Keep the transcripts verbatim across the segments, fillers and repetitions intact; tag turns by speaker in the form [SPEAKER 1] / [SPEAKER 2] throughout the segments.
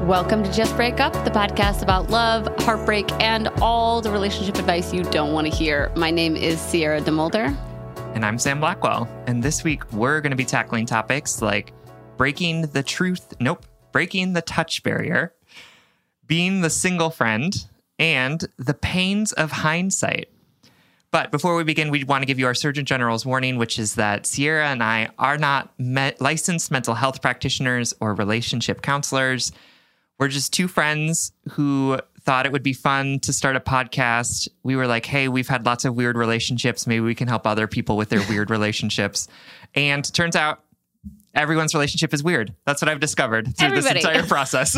[SPEAKER 1] Welcome to Just Break Up, the podcast about love, heartbreak, and all the relationship advice you don't want to hear. My name is Sierra DeMulder.
[SPEAKER 2] And I'm Sam Blackwell. And this week, we're going to be tackling topics like breaking the truth, nope, breaking the touch barrier, being the single friend, and the pains of hindsight. But before we begin, we want to give you our Surgeon General's warning, which is that Sierra and I are not me- licensed mental health practitioners or relationship counselors. We're just two friends who thought it would be fun to start a podcast. We were like, hey, we've had lots of weird relationships. Maybe we can help other people with their weird relationships. And turns out everyone's relationship is weird. That's what I've discovered through
[SPEAKER 1] Everybody.
[SPEAKER 2] this entire process.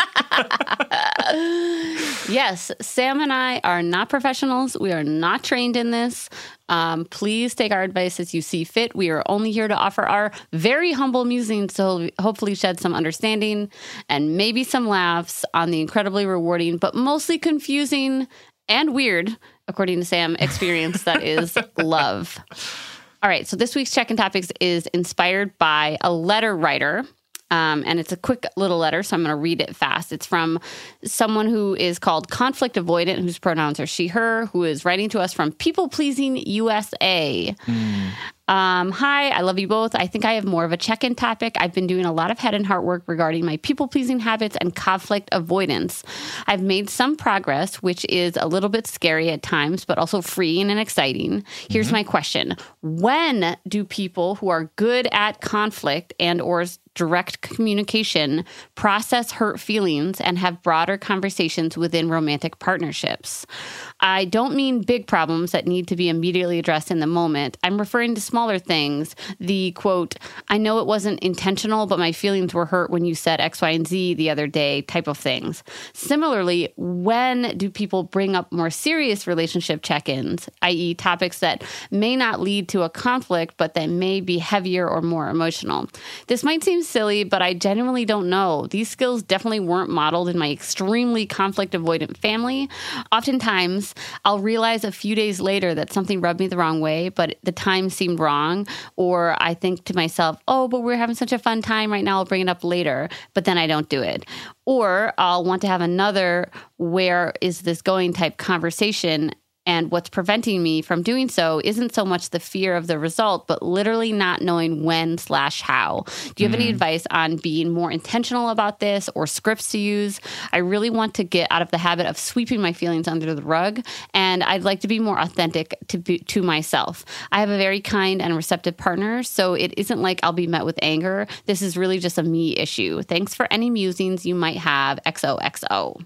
[SPEAKER 1] Yes, Sam and I are not professionals. We are not trained in this. Um, please take our advice as you see fit. We are only here to offer our very humble musings to hopefully shed some understanding and maybe some laughs on the incredibly rewarding, but mostly confusing and weird, according to Sam, experience that is love. All right, so this week's Check-in Topics is inspired by a letter writer. Um, and it's a quick little letter, so I'm going to read it fast. It's from someone who is called Conflict Avoidant, whose pronouns are she, her, who is writing to us from People Pleasing U S A. Mm. Um, hi, I love you both. I think I have more of a check-in topic. I've been doing a lot of head and heart work regarding my people-pleasing habits and conflict avoidance. I've made some progress, which is a little bit scary at times, but also freeing and exciting. Here's mm-hmm. my question. When do people who are good at conflict and or direct communication process hurt feelings and have broader conversations within romantic partnerships? I don't mean big problems that need to be immediately addressed in the moment. I'm referring to smaller things. The quote, I know it wasn't intentional, but my feelings were hurt when you said X, Y, and Z the other day type of things. Similarly, when do people bring up more serious relationship check-ins, that is topics that may not lead to a conflict, but that may be heavier or more emotional? This might seem silly, but I genuinely don't know. These skills definitely weren't modeled in my extremely conflict avoidant family. Oftentimes, I'll realize a few days later that something rubbed me the wrong way, but the time seemed wrong. Or I think to myself, oh, but we're having such a fun time right now, I'll bring it up later, but then I don't do it. Or I'll want to have another where is this going type conversation. And what's preventing me from doing so isn't so much the fear of the result, but literally not knowing when slash how. Do you have mm. any advice on being more intentional about this or scripts to use? I really want to get out of the habit of sweeping my feelings under the rug, and I'd like to be more authentic to be, to myself. I have a very kind and receptive partner, so it isn't like I'll be met with anger. This is really just a me issue. Thanks for any musings you might have. X O X O.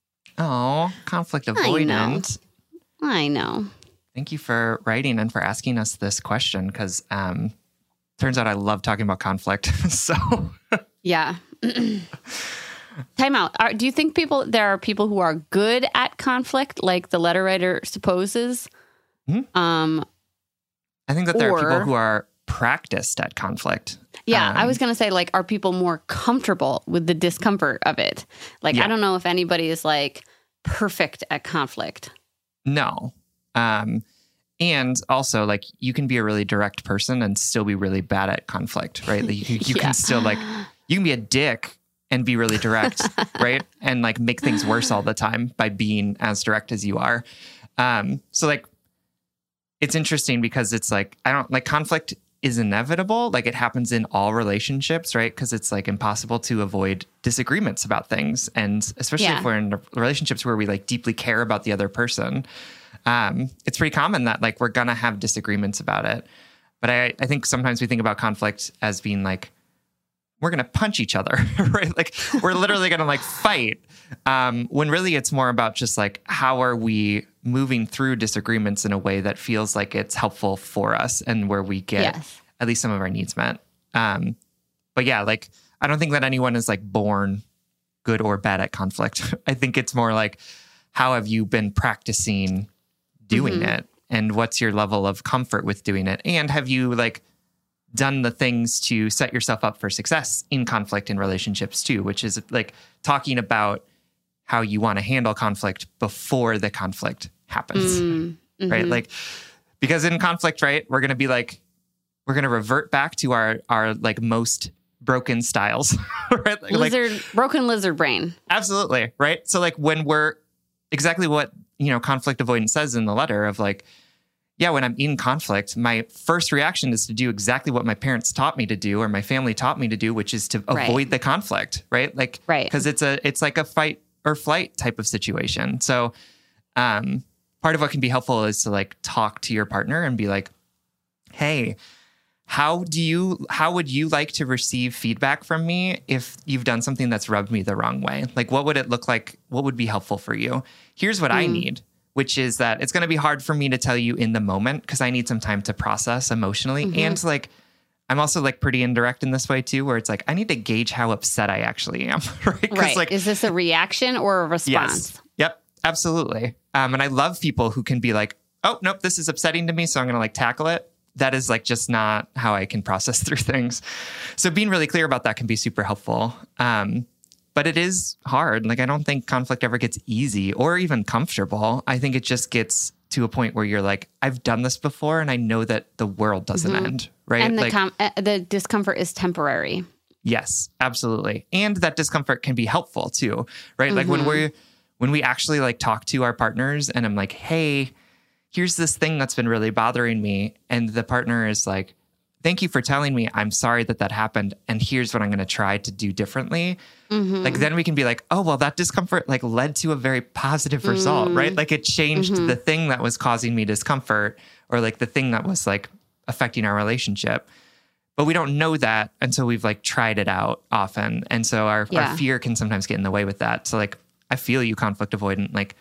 [SPEAKER 2] Oh, conflict avoidant.
[SPEAKER 1] I know.
[SPEAKER 2] Thank you for writing and for asking us this question, because um, turns out I love talking about conflict. so,
[SPEAKER 1] yeah. Time out. Are, do you think people there are people who are good at conflict, like the letter writer supposes?
[SPEAKER 2] Mm-hmm. Um, I think that there
[SPEAKER 1] or,
[SPEAKER 2] are people who are practiced at conflict.
[SPEAKER 1] Yeah,
[SPEAKER 2] um,
[SPEAKER 1] I was going to say, like, are people more comfortable with the discomfort of it? Like, yeah. I don't know if anybody is like perfect at conflict.
[SPEAKER 2] No. Um, and also, like, you can be a really direct person and still be really bad at conflict, right? Like, you, you yeah. can still, like, you can be a dick and be really direct, right? And, like, make things worse all the time by being as direct as you are. Um, so, like, it's interesting because it's, like, I don't, like, conflict is inevitable. Like, it happens in all relationships, right? Because it's, like, impossible to avoid disagreements about things. And especially yeah. if we're in relationships where we, like, deeply care about the other person, um, it's pretty common that, like, we're going to have disagreements about it. But I, I think sometimes we think about conflict as being, like, we're going to punch each other, right? Like, we're literally going to, like, fight. Um, when really it's more about just, like, how are we moving through disagreements in a way that feels like it's helpful for us and where we get yes. at least some of our needs met. Um, but yeah, like, I don't think that anyone is, like, born good or bad at conflict. I think it's more like, how have you been practicing doing mm-hmm. it? And what's your level of comfort with doing it? And have you, like, done the things to set yourself up for success in conflict in relationships too, which is, like, talking about how you want to handle conflict before the conflict happens, mm-hmm. right? Like, because in conflict, right, we're going to be like, we're going to revert back to our, our like most broken styles, right? Like,
[SPEAKER 1] lizard, broken lizard brain.
[SPEAKER 2] Absolutely. Right. So like when we're exactly what, you know, conflict avoidance says in the letter of like, yeah, when I'm in conflict, my first reaction is to do exactly what my parents taught me to do or my family taught me to do, which is to
[SPEAKER 1] Right.
[SPEAKER 2] avoid the conflict. Right. Like,
[SPEAKER 1] Right.
[SPEAKER 2] because it's a, it's like a fight or flight type of situation. So, um, part of what can be helpful is to like talk to your partner and be like, hey, how do you, how would you like to receive feedback from me if you've done something that's rubbed me the wrong way? Like, what would it look like? What would be helpful for you? Here's what mm. I need, which is that it's going to be hard for me to tell you in the moment because I need some time to process emotionally. Mm-hmm. And like, I'm also like pretty indirect in this way too, where it's like, I need to gauge how upset I actually am. Right.
[SPEAKER 1] Right.
[SPEAKER 2] Like,
[SPEAKER 1] is this a reaction or a response?
[SPEAKER 2] Yes. Yep. Absolutely. Um, and I love people who can be like, oh, nope, this is upsetting to me, so I'm going to like tackle it. That is like just not how I can process through things. So being really clear about that can be super helpful. Um, but it is hard. Like, I don't think conflict ever gets easy or even comfortable. I think it just gets to a point where you're like, I've done this before and I know that the world doesn't mm-hmm. end, right?
[SPEAKER 1] And the,
[SPEAKER 2] like,
[SPEAKER 1] com- uh, the discomfort is temporary.
[SPEAKER 2] Yes, absolutely. And that discomfort can be helpful too, right? Mm-hmm. Like when we're, when we actually like talk to our partners and I'm like, hey, here's this thing that's been really bothering me. And the partner is like, thank you for telling me. I'm sorry that that happened. And here's what I'm going to try to do differently. Mm-hmm. Like, then we can be like, oh, well, that discomfort like led to a very positive result, mm-hmm. right? Like it changed mm-hmm. the thing that was causing me discomfort or like the thing that was like affecting our relationship. But we don't know that until we've like tried it out often. And so our, yeah. our fear can sometimes get in the way with that. So like, I feel you, conflict avoidant. Like,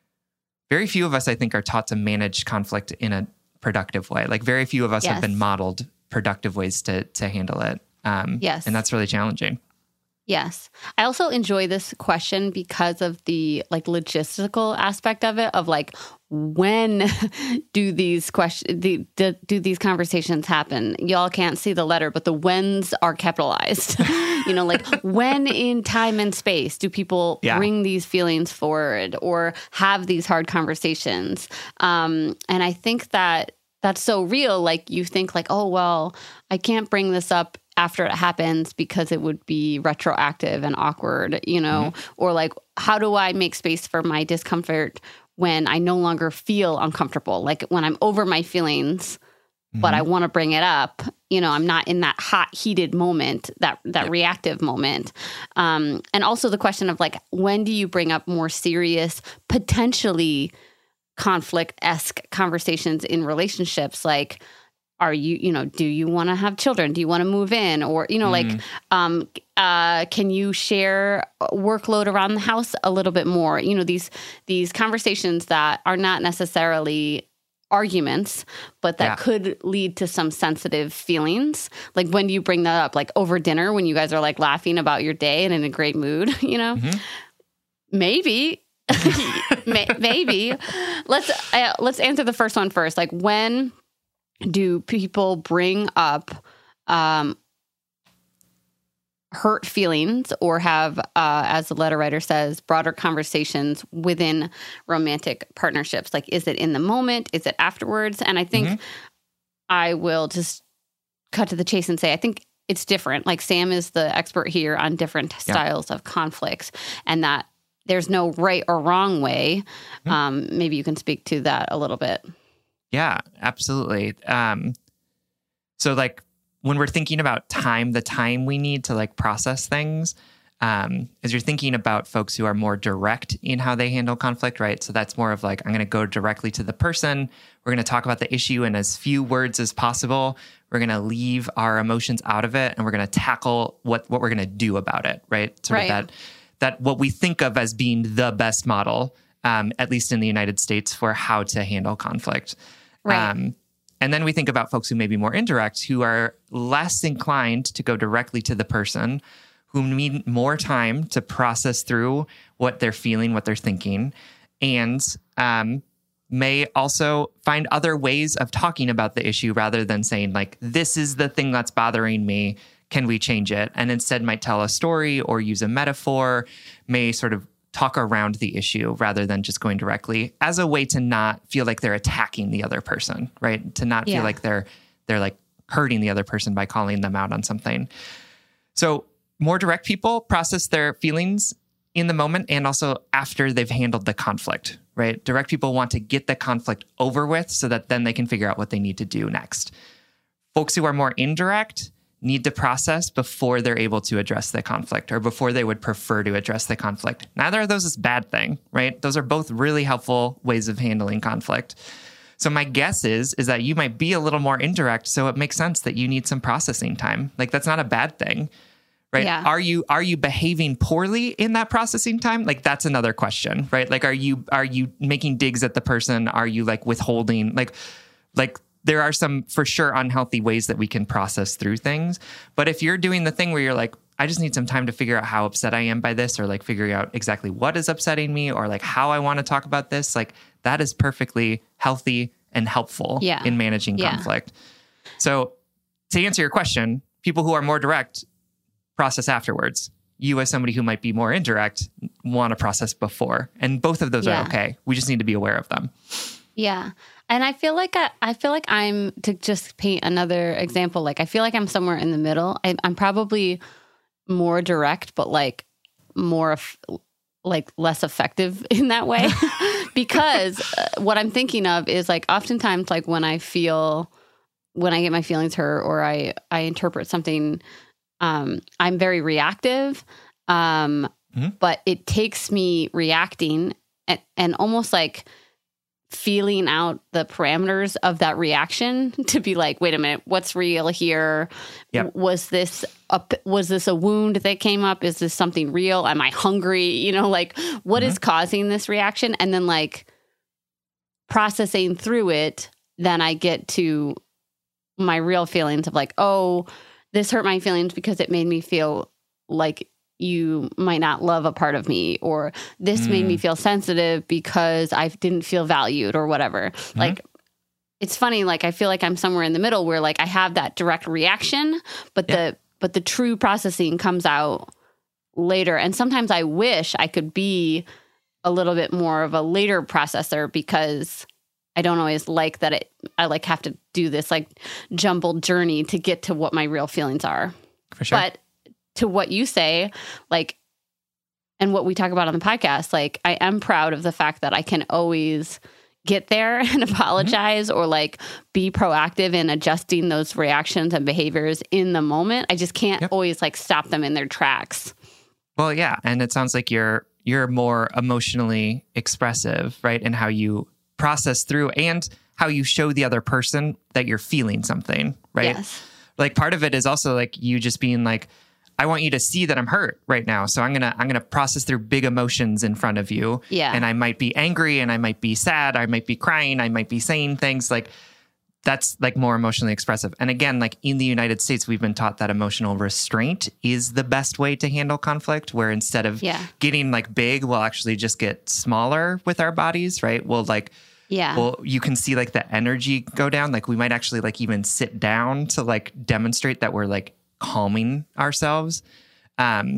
[SPEAKER 2] very few of us, I think, are taught to manage conflict in a productive way. Like very few of us yes. have been modeled productive ways to to handle it. Um,
[SPEAKER 1] yes.
[SPEAKER 2] And that's really challenging.
[SPEAKER 1] Yes. I also enjoy this question because of the like logistical aspect of it, of like, when do these questions, do, do, do these conversations happen? Y'all can't see the letter, but the whens are capitalized. You know, like when in time and space do people yeah. bring these feelings forward or have these hard conversations? Um, and I think that that's so real. Like you think like, oh, well, I can't bring this up after it happens because it would be retroactive and awkward, you know, mm-hmm. or like, how do I make space for my discomfort when I no longer feel uncomfortable? Like when I'm over my feelings, mm-hmm. but I want to bring it up, you know, I'm not in that hot, heated moment, that, that yep. reactive moment. Um, and also the question of like, when do you bring up more serious, potentially conflict-esque conversations in relationships? Like, are you, you know, do you want to have children? Do you want to move in? Or, you know, mm. like, um, uh, can you share workload around the house a little bit more? You know, these, these conversations that are not necessarily arguments, but that yeah. could lead to some sensitive feelings. Like when do you bring that up? Like over dinner when you guys are like laughing about your day and in a great mood, you know? Mm-hmm. Maybe. Maybe. Let's, uh, let's answer the first one first. Like when do people bring up um, hurt feelings or have, uh, as the letter writer says, broader conversations within romantic partnerships? Like, is it in the moment? Is it afterwards? And I think mm-hmm. I will just cut to the chase and say, I think it's different. Like Sam is the expert here on different yeah. styles of conflicts, and that there's no right or wrong way. Mm-hmm. Um, maybe you can speak to that a little bit.
[SPEAKER 2] Yeah, absolutely. Um, so like when we're thinking about time, the time we need to like process things, um, as you're thinking about folks who are more direct in how they handle conflict, right? So that's more of like, I'm going to go directly to the person. We're going to talk about the issue in as few words as possible. We're going to leave our emotions out of it, and we're going to tackle what, what we're going to do about it, right? Sort right. of that, that what we think of as being the best model, um, at least in the United States, for how to handle conflict.
[SPEAKER 1] Right.
[SPEAKER 2] Um, and then we think about folks who may be more indirect, who are less inclined to go directly to the person, who need more time to process through what they're feeling, what they're thinking, and um, may also find other ways of talking about the issue rather than saying like, this is the thing that's bothering me. Can we change it? And instead might tell a story or use a metaphor, may sort of talk around the issue rather than just going directly, as a way to not feel like they're attacking the other person, right? To not
[SPEAKER 1] yeah.
[SPEAKER 2] feel like they're they're like hurting the other person by calling them out on something. So more direct people process their feelings in the moment and also after they've handled the conflict, right? Direct people want to get the conflict over with so that then they can figure out what they need to do next. Folks who are more indirect need to process before they're able to address the conflict or before they would prefer to address the conflict. Neither of those is a bad thing, right? Those are both really helpful ways of handling conflict. So my guess is, is that you might be a little more indirect, so it makes sense that you need some processing time. Like, that's not a bad thing, right?
[SPEAKER 1] Yeah.
[SPEAKER 2] Are you are you behaving poorly in that processing time? Like, that's another question, right? Like, are you are you making digs at the person? Are you like withholding? Like, like there are some for sure unhealthy ways that we can process through things. But if you're doing the thing where you're like, I just need some time to figure out how upset I am by this, or like figuring out exactly what is upsetting me, or like how I want to talk about this, like that is perfectly healthy and helpful
[SPEAKER 1] yeah.
[SPEAKER 2] in managing
[SPEAKER 1] yeah.
[SPEAKER 2] conflict. So to answer your question, people who are more direct process afterwards. You, as somebody who might be more indirect, want to process before. And both of those
[SPEAKER 1] yeah.
[SPEAKER 2] are okay. We just need to be aware of them.
[SPEAKER 1] Yeah. And I feel like I, I feel like I'm, to just paint another example, like I feel like I'm somewhere in the middle. I, I'm probably more direct, but like more like less effective in that way. Because uh, what I'm thinking of is like oftentimes like when I feel, when I get my feelings hurt or I, I interpret something, um, I'm very reactive. Um, mm-hmm. But it takes me reacting and, and almost like feeling out the parameters of that reaction to be like, wait a minute, what's real here?
[SPEAKER 2] Yep.
[SPEAKER 1] Was this a, was this a wound that came up? Is this something real? Am I hungry? You know, like what mm-hmm. is causing this reaction? And then like processing through it, then I get to my real feelings of like, oh, this hurt my feelings because it made me feel like you might not love a part of me, or this mm. made me feel sensitive because I didn't feel valued or whatever. Mm-hmm. Like, it's funny. Like, I feel like I'm somewhere in the middle where like I have that direct reaction, but yeah. the, but the true processing comes out later. And sometimes I wish I could be a little bit more of a later processor because I don't always like that it, I like have to do this like jumbled journey to get to what my real feelings are.
[SPEAKER 2] For sure.
[SPEAKER 1] But to what you say, like, and what we talk about on the podcast, like, I am proud of the fact that I can always get there and apologize mm-hmm. or like be proactive in adjusting those reactions and behaviors in the moment. I just can't yep. always like stop them in their tracks.
[SPEAKER 2] Well, yeah. And it sounds like you're, you're more emotionally expressive, right? In how you process through and how you show the other person that you're feeling something, right?
[SPEAKER 1] Yes.
[SPEAKER 2] Like part of it is also like you just being like, I want you to see that I'm hurt right now. So I'm going to, I'm going to process through big emotions in front of you.
[SPEAKER 1] Yeah.
[SPEAKER 2] And I might be angry and I might be sad. I might be crying. I might be saying things like that's like more emotionally expressive. And again, like in the United States, we've been taught that emotional restraint is the best way to handle conflict, where instead of
[SPEAKER 1] yeah.
[SPEAKER 2] getting like big, we'll actually just get smaller with our bodies, right? We'll like,
[SPEAKER 1] yeah.
[SPEAKER 2] well, you can see like the energy go down. Like we might actually like even sit down to like demonstrate that we're like calming ourselves. Um,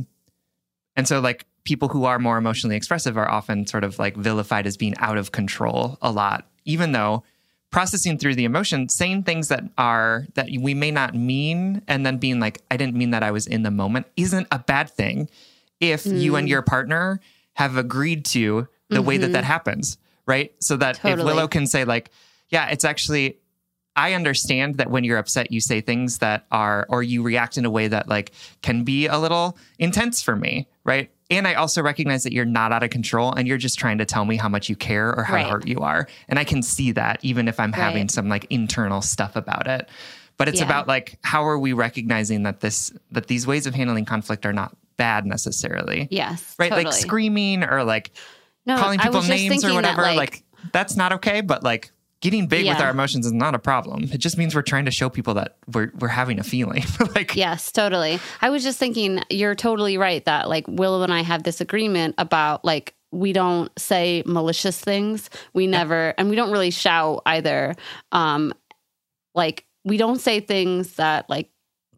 [SPEAKER 2] and so like people who are more emotionally expressive are often sort of like vilified as being out of control a lot, even though processing through the emotion, saying things that are, that we may not mean, and then being like, I didn't mean that, I was in the moment, isn't a bad thing if mm. you and your partner have agreed to the mm-hmm. way that that happens, right? So that totally. If Willow can say like, yeah, it's actually, I understand that when you're upset, you say things that are, or you react in a way that like can be a little intense for me, right? And I also recognize that you're not out of control and you're just trying to tell me how much you care or how right. hurt you are. And I can see that even if I'm right. having some like internal stuff about it. But it's yeah. about like, how are we recognizing that this, that these ways of handling conflict are not bad necessarily?
[SPEAKER 1] Yes.
[SPEAKER 2] Right.
[SPEAKER 1] Totally.
[SPEAKER 2] Like screaming or like
[SPEAKER 1] no,
[SPEAKER 2] calling people names or whatever.
[SPEAKER 1] That, like,
[SPEAKER 2] like that's not okay. But like, getting big yeah. with our emotions is not a problem. It just means we're trying to show people that we're we're having a feeling. like
[SPEAKER 1] Yes, totally. I was just thinking, you're totally right that like Willow and I have this agreement about like we don't say malicious things. We never, and we don't really shout either. Um, like we don't say things that like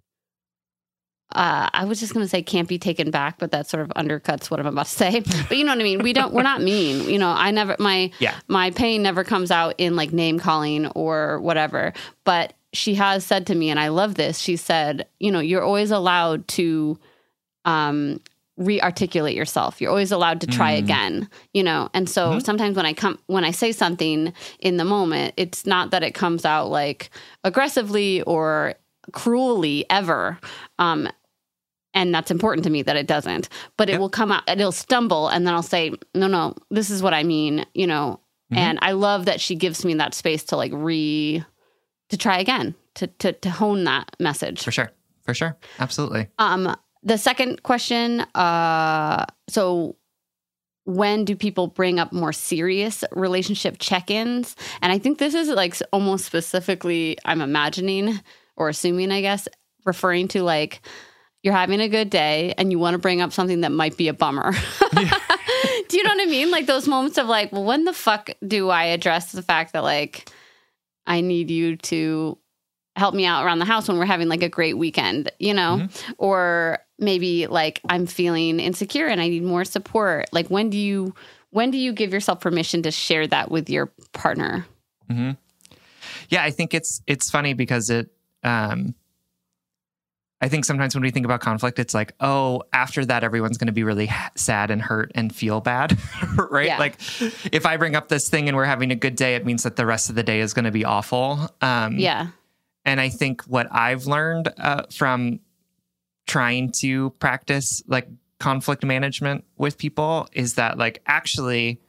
[SPEAKER 1] Uh, I was just going to say can't be taken back, but that sort of undercuts what I'm about to say. But you know what I mean? We don't, we're not mean, you know, I never, my,
[SPEAKER 2] yeah.
[SPEAKER 1] my pain never comes out in like name calling or whatever, but she has said to me, and I love this, she said, you know, you're always allowed to um, re-articulate yourself. You're always allowed to try mm. again, you know? And so mm-hmm. sometimes when I come, when I say something in the moment, it's not that it comes out like aggressively or cruelly ever. Um, and that's important to me that it doesn't, but it yep. will come out, it'll stumble. And then I'll say, no, no, this is what I mean, you know? Mm-hmm. And I love that she gives me that space to like re, to try again, to, to, to hone that message.
[SPEAKER 2] For sure. For sure. Absolutely.
[SPEAKER 1] Um, the second question, uh, so when do people bring up more serious relationship check-ins? And I think this is like almost specifically, I'm imagining or assuming, I guess, referring to like, you're having a good day and you want to bring up something that might be a bummer. Yeah. Do you know what I mean? Like those moments of like, well, when the fuck do I address the fact that like, I need you to help me out around the house when we're having like a great weekend, you know? Mm-hmm. Or maybe like I'm feeling insecure and I need more support. Like when do you, when do you give yourself permission to share that with your partner?
[SPEAKER 2] Mm-hmm. Yeah, I think it's, it's funny because it, um, I think sometimes when we think about conflict, it's like, oh, after that, everyone's going to be really sad and hurt and feel bad, right? Yeah. Like if I bring up this thing and we're having a good day, it means that the rest of the day is going to be awful. Um,
[SPEAKER 1] yeah.
[SPEAKER 2] And I think what I've learned uh, from trying to practice like conflict management with people is that like actually,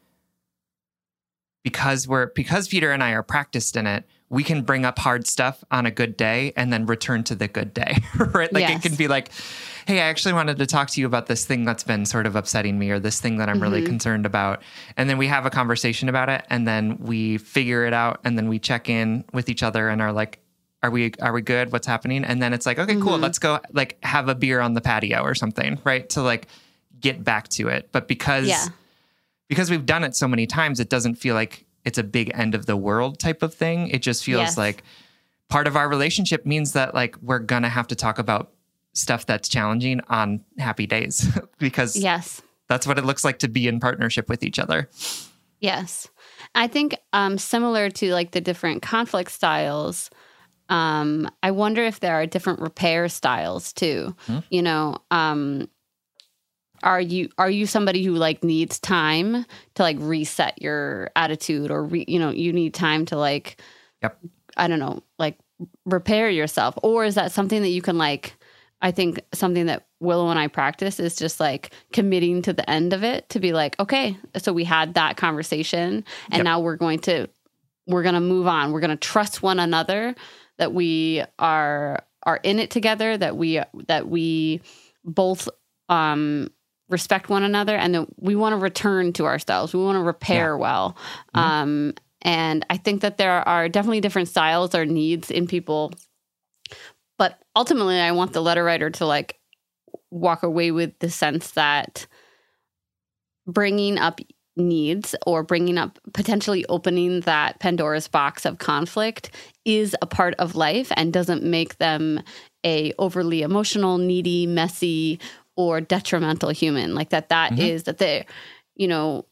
[SPEAKER 2] because we're, because Peter and I are practiced in it, we can bring up hard stuff on a good day and then return to the good day, right? Like yes. It can be like, hey, I actually wanted to talk to you about this thing that's been sort of upsetting me or this thing that I'm mm-hmm. really concerned about. And then we have a conversation about it and then we figure it out and then we check in with each other and are like, are we, are we good? What's happening? And then it's like, okay, mm-hmm. cool. Let's go like have a beer on the patio or something, right? To like get back to it. But because, yeah. because we've done it so many times, it doesn't feel like it's a big end of the world type of thing. It just feels yes. like part of our relationship means that like we're going to have to talk about stuff that's challenging on happy days because
[SPEAKER 1] yes.
[SPEAKER 2] that's what it looks like to be in partnership with each other.
[SPEAKER 1] Yes. I think um, similar to like the different conflict styles, um, I wonder if there are different repair styles too. Hmm. You know, um, Are you are you somebody who like needs time to like reset your attitude or re, you know you need time to like
[SPEAKER 2] yep.
[SPEAKER 1] I don't know like repair yourself, or is that something that you can like I think something that Willow and I practice is just like committing to the end of it to be like, okay, so we had that conversation and yep. now we're going to we're going to move on. We're going to trust one another that we are are in it together, that we that we both um respect one another, and that we want to return to ourselves. We want to repair yeah. well. Mm-hmm. Um, and I think that there are definitely different styles or needs in people. But ultimately, I want the letter writer to like walk away with the sense that bringing up needs or bringing up potentially opening that Pandora's box of conflict is a part of life and doesn't make them a overly emotional, needy, messy, or detrimental human. Like that, that mm-hmm. is that they, you know,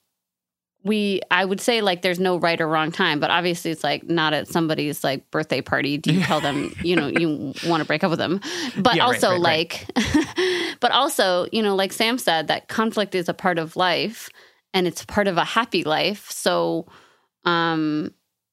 [SPEAKER 1] we, I would say like there's no right or wrong time, but obviously it's like not at somebody's like birthday party. Do you tell them, you know, you want to break up with them, but yeah, also right, right, like, right. but also, you know, like Sam said, that conflict is a part of life and it's part of a happy life. So, um,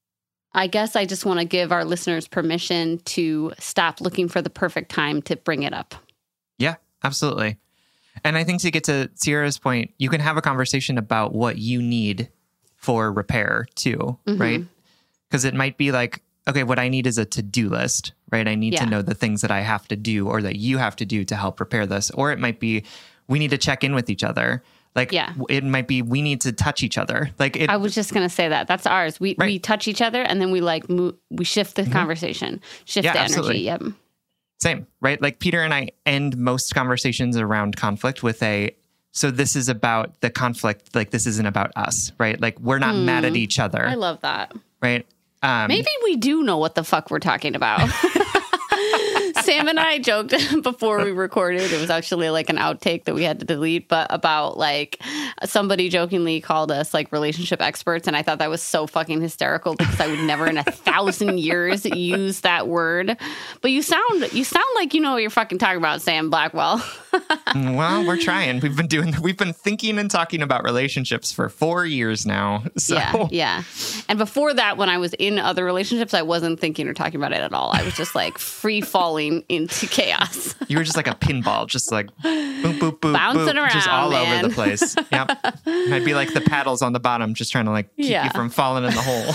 [SPEAKER 1] I guess I just want to give our listeners permission to stop looking for the perfect time to bring it up.
[SPEAKER 2] Yeah, absolutely. And I think to get to Sierra's point, you can have a conversation about what you need for repair too, mm-hmm. right? Because it might be like, okay, what I need is a to-do list, right? I need yeah. to know the things that I have to do or that you have to do to help repair this. Or it might be, we need to check in with each other. Like yeah. it might be, we need to touch each other. Like it,
[SPEAKER 1] I was just going to say that. That's ours. We right. we touch each other and then we like move, we shift the mm-hmm. conversation, shift yeah, the
[SPEAKER 2] absolutely.
[SPEAKER 1] energy. Yep.
[SPEAKER 2] Same, right? Like Peter and I end most conversations around conflict with a, so this is about the conflict, like this isn't about us, right? Like we're not mm, mad at each other.
[SPEAKER 1] I love that.
[SPEAKER 2] Right? Um,
[SPEAKER 1] Maybe we do know what the fuck we're talking about. Sam and I joked before we recorded. It was actually like an outtake that we had to delete, but about like somebody jokingly called us like relationship experts. And I thought that was so fucking hysterical because I would never in a thousand years use that word. But you sound, you sound like you know what you're fucking talking about, Sam Blackwell.
[SPEAKER 2] Well, we're trying. We've been doing, we've been thinking and talking about relationships for four years now. So.
[SPEAKER 1] Yeah, yeah. And before that, when I was in other relationships, I wasn't thinking or talking about it at all. I was just like free falling into chaos.
[SPEAKER 2] You were just like a pinball, just like boop, boop, boop,
[SPEAKER 1] bouncing
[SPEAKER 2] boop,
[SPEAKER 1] around,
[SPEAKER 2] just all
[SPEAKER 1] man.
[SPEAKER 2] over the place. Yep. Might be like the paddles on the bottom, just trying to like keep
[SPEAKER 1] Yeah.
[SPEAKER 2] you from falling in the hole.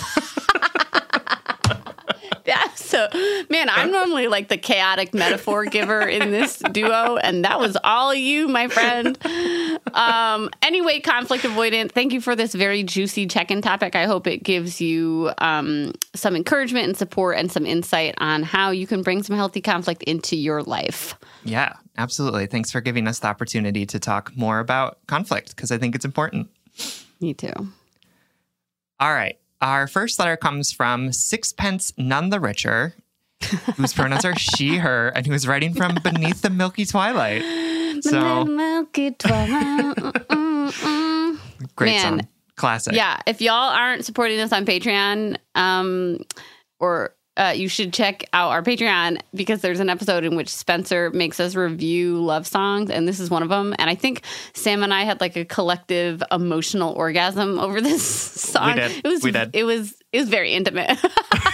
[SPEAKER 1] Yeah, so, man, I'm normally like the chaotic metaphor giver in this duo, and that was all you, my friend. Um, anyway, conflict avoidant, thank you for this very juicy check-in topic. I hope it gives you um, some encouragement and support and some insight on how you can bring some healthy conflict into your life.
[SPEAKER 2] Yeah, absolutely. Thanks for giving us the opportunity to talk more about conflict, because I think it's important.
[SPEAKER 1] Me too.
[SPEAKER 2] All right. Our first letter comes from Sixpence None the Richer, whose pronouns are she, her, and who is writing from beneath the milky twilight. So,
[SPEAKER 1] milky twilight.
[SPEAKER 2] great
[SPEAKER 1] Man.
[SPEAKER 2] song. Classic.
[SPEAKER 1] Yeah, if y'all aren't supporting us on Patreon, um, or uh, you should check out our Patreon because there's an episode in which Spencer makes us review love songs, and this is one of them. And I think Sam and I had like a collective emotional orgasm over this song.
[SPEAKER 2] We did.
[SPEAKER 1] It was,
[SPEAKER 2] we did.
[SPEAKER 1] It was. It was very intimate.
[SPEAKER 2] And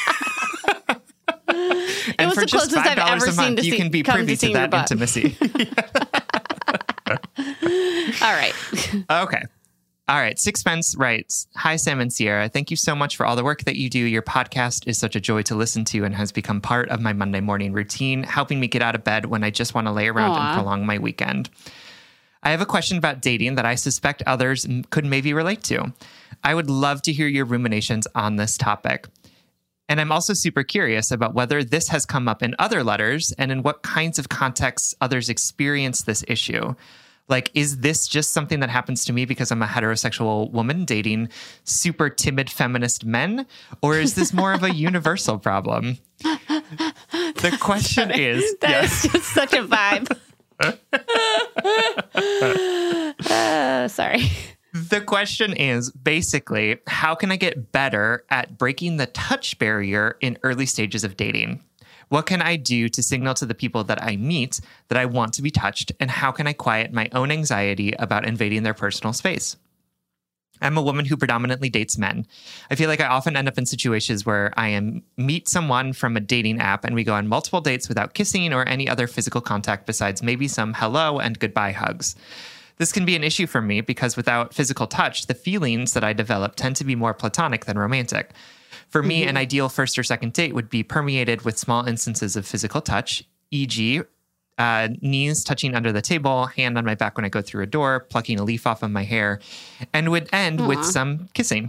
[SPEAKER 1] it was
[SPEAKER 2] for
[SPEAKER 1] the
[SPEAKER 2] just
[SPEAKER 1] closest I've
[SPEAKER 2] five dollars
[SPEAKER 1] ever
[SPEAKER 2] a
[SPEAKER 1] seen
[SPEAKER 2] month,
[SPEAKER 1] to
[SPEAKER 2] you
[SPEAKER 1] see,
[SPEAKER 2] can be
[SPEAKER 1] come
[SPEAKER 2] privy
[SPEAKER 1] to,
[SPEAKER 2] to that intimacy.
[SPEAKER 1] All right.
[SPEAKER 2] Okay. All right. Sixpence writes, Hi, Sam and Sierra. Thank you so much for all the work that you do. Your podcast is such a joy to listen to and has become part of my Monday morning routine, helping me get out of bed when I just want to lay around
[SPEAKER 1] Aww.
[SPEAKER 2] and prolong my weekend. I have a question about dating that I suspect others m- could maybe relate to. I would love to hear your ruminations on this topic. And I'm also super curious about whether this has come up in other letters and in what kinds of contexts others experience this issue. Like, is this just something that happens to me because I'm a heterosexual woman dating super timid feminist men? Or is this more of a universal problem? The question is...
[SPEAKER 1] That
[SPEAKER 2] yes.
[SPEAKER 1] is just such a vibe. uh, sorry.
[SPEAKER 2] The question is basically, how can I get better at breaking the touch barrier in early stages of dating? What can I do to signal to the people that I meet that I want to be touched? And how can I quiet my own anxiety about invading their personal space? I'm a woman who predominantly dates men. I feel like I often end up in situations where I am meet someone from a dating app and we go on multiple dates without kissing or any other physical contact besides maybe some hello and goodbye hugs. This can be an issue for me because without physical touch, the feelings that I develop tend to be more platonic than romantic. For me, mm-hmm. an ideal first or second date would be permeated with small instances of physical touch, for example, uh, knees touching under the table, hand on my back when I go through a door, plucking a leaf off of my hair, and would end Aww. With some kissing.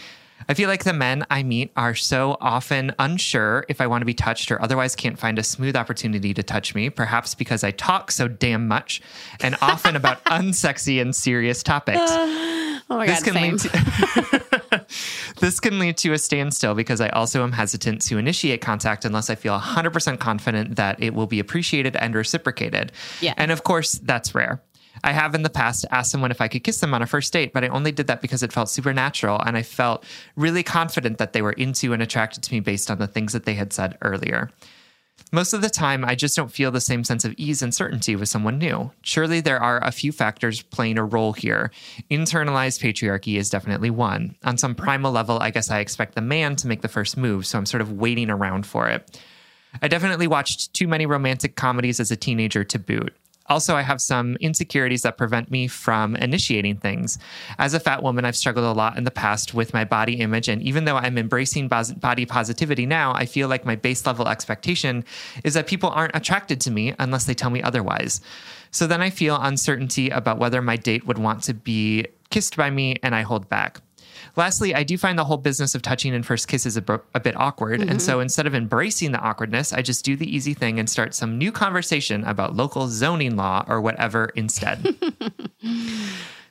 [SPEAKER 2] I feel like the men I meet are so often unsure if I want to be touched or otherwise can't find a smooth opportunity to touch me, perhaps because I talk so damn much and often about unsexy and serious topics.
[SPEAKER 1] Uh, oh my
[SPEAKER 2] this
[SPEAKER 1] God,
[SPEAKER 2] can
[SPEAKER 1] same.
[SPEAKER 2] lead to This can lead to a standstill because I also am hesitant to initiate contact unless I feel one hundred percent confident that it will be appreciated and reciprocated.
[SPEAKER 1] Yeah.
[SPEAKER 2] And of course, that's rare. I have in the past asked someone if I could kiss them on a first date, but I only did that because it felt supernatural and I felt really confident that they were into and attracted to me based on the things that they had said earlier. Most of the time, I just don't feel the same sense of ease and certainty with someone new. Surely there are a few factors playing a role here. Internalized patriarchy is definitely one. On some primal level, I guess I expect the man to make the first move, so I'm sort of waiting around for it. I definitely watched too many romantic comedies as a teenager to boot. Also, I have some insecurities that prevent me from initiating things. As a fat woman, I've struggled a lot in the past with my body image, and even though I'm embracing body positivity now, I feel like my base level expectation is that people aren't attracted to me unless they tell me otherwise. So then I feel uncertainty about whether my date would want to be kissed by me, and I hold back. Lastly, I do find the whole business of touching and first kisses a, b- a bit awkward. Mm-hmm. And so instead of embracing the awkwardness, I just do the easy thing and start some new conversation about local zoning law or whatever instead.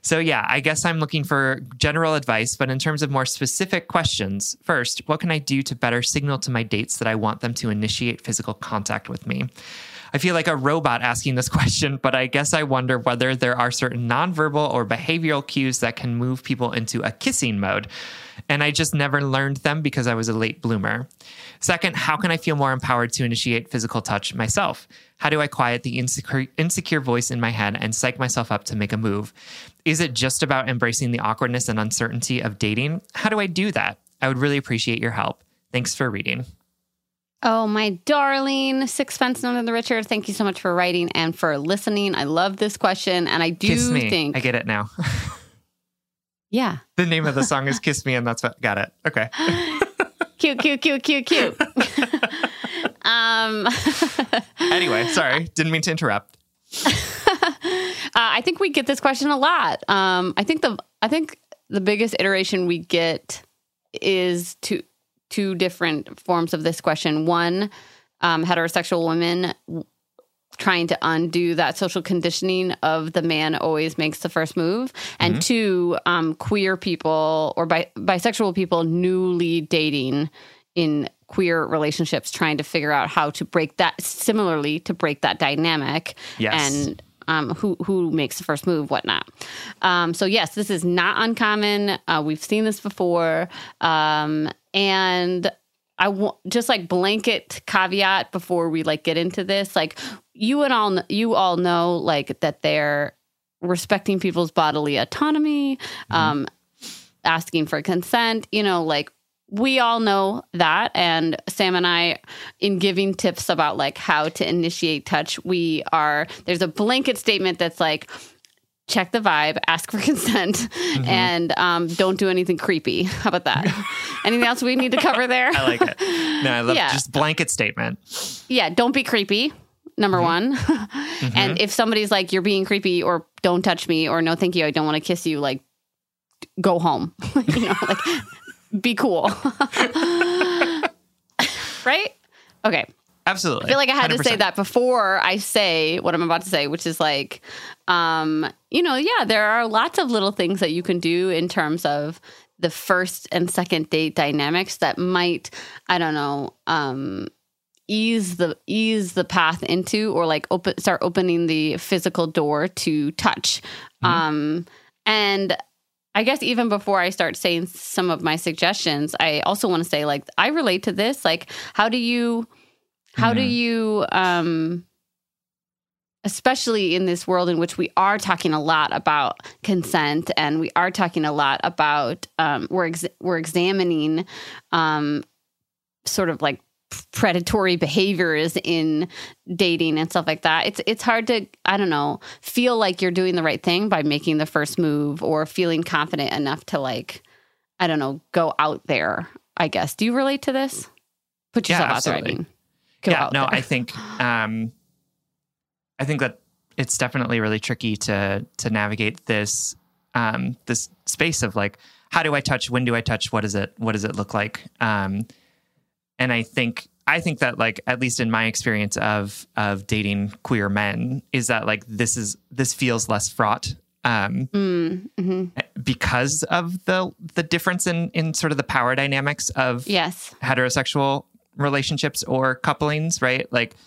[SPEAKER 2] So yeah, I guess I'm looking for general advice, but in terms of more specific questions, first, what can I do to better signal to my dates that I want them to initiate physical contact with me? I feel like a robot asking this question, but I guess I wonder whether there are certain nonverbal or behavioral cues that can move people into a kissing mode. And I just never learned them because I was a late bloomer. Second, how can I feel more empowered to initiate physical touch myself? How do I quiet the insecure, insecure voice in my head and psych myself up to make a move? Is it just about embracing the awkwardness and uncertainty of dating? How do I do that? I would really appreciate your help. Thanks for reading.
[SPEAKER 1] Oh, my darling Sixpence None of the Richer. Thank you so much for writing and for listening. I love this question. And I do
[SPEAKER 2] Kiss me.
[SPEAKER 1] think...
[SPEAKER 2] I get it now.
[SPEAKER 1] Yeah.
[SPEAKER 2] The name of the song is Kiss Me, and that's what... Got it. Okay.
[SPEAKER 1] Cute, cute, cute, cute, cute. um,
[SPEAKER 2] anyway, sorry. Didn't mean to interrupt.
[SPEAKER 1] uh, I think we get this question a lot. Um, I think the I think the biggest iteration we get is two two different forms of this question. One, um, heterosexual women trying to undo that social conditioning of the man always makes the first move. And mm-hmm. two, um, queer people or bi- bisexual people newly dating in queer relationships, trying to figure out how to break that, similarly to break that dynamic.
[SPEAKER 2] Yes.
[SPEAKER 1] And um, who who makes the first move, whatnot. Um, so yes, this is not uncommon. Uh, we've seen this before. Um, and I want just like blanket caveat before we like get into this, like you and all, you all know like that they're respecting people's bodily autonomy, mm-hmm. um, asking for consent, you know, like we all know that. And Sam and I, in giving tips about like how to initiate touch, we are, there's a blanket statement that's like, check the vibe, ask for consent, mm-hmm. and um, don't do anything creepy. How about that? Anything else we need to cover there?
[SPEAKER 2] I like it. No, I love
[SPEAKER 1] yeah.
[SPEAKER 2] just blanket statement.
[SPEAKER 1] Yeah, don't be creepy, number mm-hmm. one. mm-hmm. And if somebody's like, you're being creepy or don't touch me or no thank you, I don't want to kiss you, like, go home. you know, like, be cool. Right? Okay.
[SPEAKER 2] Absolutely.
[SPEAKER 1] I feel like I had one hundred percent to say that before I say what I'm about to say, which is like, um, you know, yeah, there are lots of little things that you can do in terms of the first and second date dynamics that might, I don't know, um, ease the ease the path into or like open start opening the physical door to touch. Mm-hmm. Um, and I guess even before I start saying some of my suggestions, I also want to say like I relate to this. Like, how do you How mm-hmm. do you, um, especially in this world in which we are talking a lot about consent and we are talking a lot about, um, we're ex- we're examining um, sort of like predatory behaviors in dating and stuff like that. It's it's hard to, I don't know, feel like you're doing the right thing by making the first move or feeling confident enough to like, I don't know, go out there, I guess. Do you relate to this? Put yourself
[SPEAKER 2] yeah,
[SPEAKER 1] out there, I mean.
[SPEAKER 2] Yeah, no, there. I think um, I think that it's definitely really tricky to to navigate this um, this space of like, how do I touch? When do I touch? What is it? What does it look like? Um, and I think I think that like at least in my experience of of dating queer men is that like this is this feels less fraught um, mm, mm-hmm. because of the the difference in in sort of the power dynamics of
[SPEAKER 1] yes.
[SPEAKER 2] heterosexual relationships or couplings, right? Like,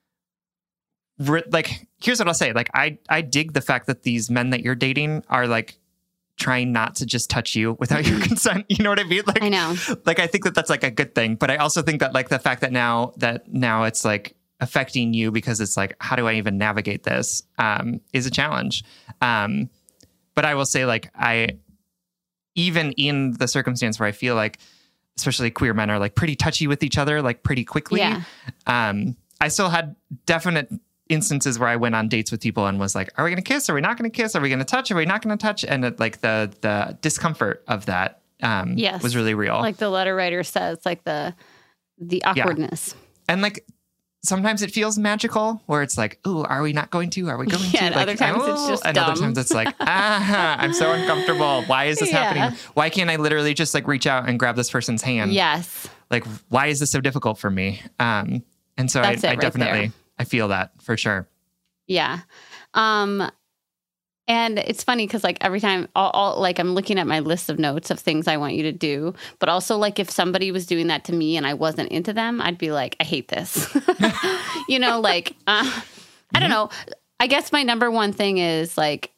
[SPEAKER 2] re- like here's what I'll say. Like, I I dig the fact that these men that you're dating are like trying not to just touch you without your consent. You know what I mean? Like,
[SPEAKER 1] I know.
[SPEAKER 2] Like, I think that that's like a good thing. But I also think that like the fact that now that now it's like affecting you because it's like, how do I even navigate this? Um, is a challenge. Um, but I will say, like, I even in the circumstance where I feel like, especially queer men are like pretty touchy with each other, like pretty quickly.
[SPEAKER 1] Yeah.
[SPEAKER 2] Um, I still had definite instances where I went on dates with people and was like, are we going to kiss? Are we not going to kiss? Are we going to touch? Are we not going to touch? And it, like the, the discomfort of that um,
[SPEAKER 1] yes.
[SPEAKER 2] was really real.
[SPEAKER 1] Like the letter writer says, like the, the awkwardness.
[SPEAKER 2] Yeah. And like, sometimes it feels magical where it's like, ooh, are we not going to? Are we going
[SPEAKER 1] yeah,
[SPEAKER 2] to?
[SPEAKER 1] And
[SPEAKER 2] like,
[SPEAKER 1] other times oh, it's just
[SPEAKER 2] and
[SPEAKER 1] dumb.
[SPEAKER 2] other times it's like, ah, I'm so uncomfortable. Why is this
[SPEAKER 1] yeah.
[SPEAKER 2] happening? Why can't I literally just like reach out and grab this person's hand?
[SPEAKER 1] Yes.
[SPEAKER 2] Like, why is this so difficult for me? Um, and so I, I
[SPEAKER 1] right
[SPEAKER 2] definitely,
[SPEAKER 1] there.
[SPEAKER 2] I feel that for sure.
[SPEAKER 1] Yeah. Um, And it's funny because like every time, I'll, I'll, like I'm looking at my list of notes of things I want you to do, but also like if somebody was doing that to me and I wasn't into them, I'd be like, I hate this. you know, like uh, mm-hmm. I don't know. I guess my number one thing is like,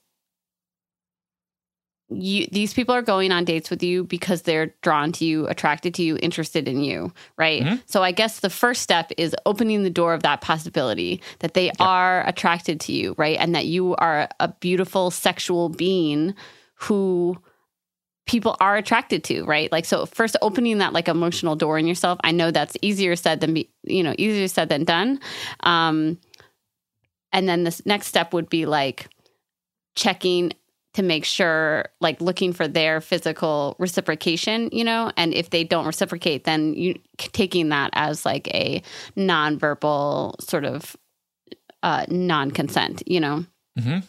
[SPEAKER 1] you, these people are going on dates with you because they're drawn to you, attracted to you, interested in you, right? Mm-hmm. So I guess the first step is opening the door of that possibility that they yep. are attracted to you, right? And that you are a beautiful sexual being who people are attracted to, right? Like, so first opening that like emotional door in yourself. I know that's easier said than, be, you know, easier said than done. Um, and then this next step would be like checking to make sure, like looking for their physical reciprocation, you know, and if they don't reciprocate, then you taking that as like a nonverbal sort of uh, non-consent, you know. Mm-hmm.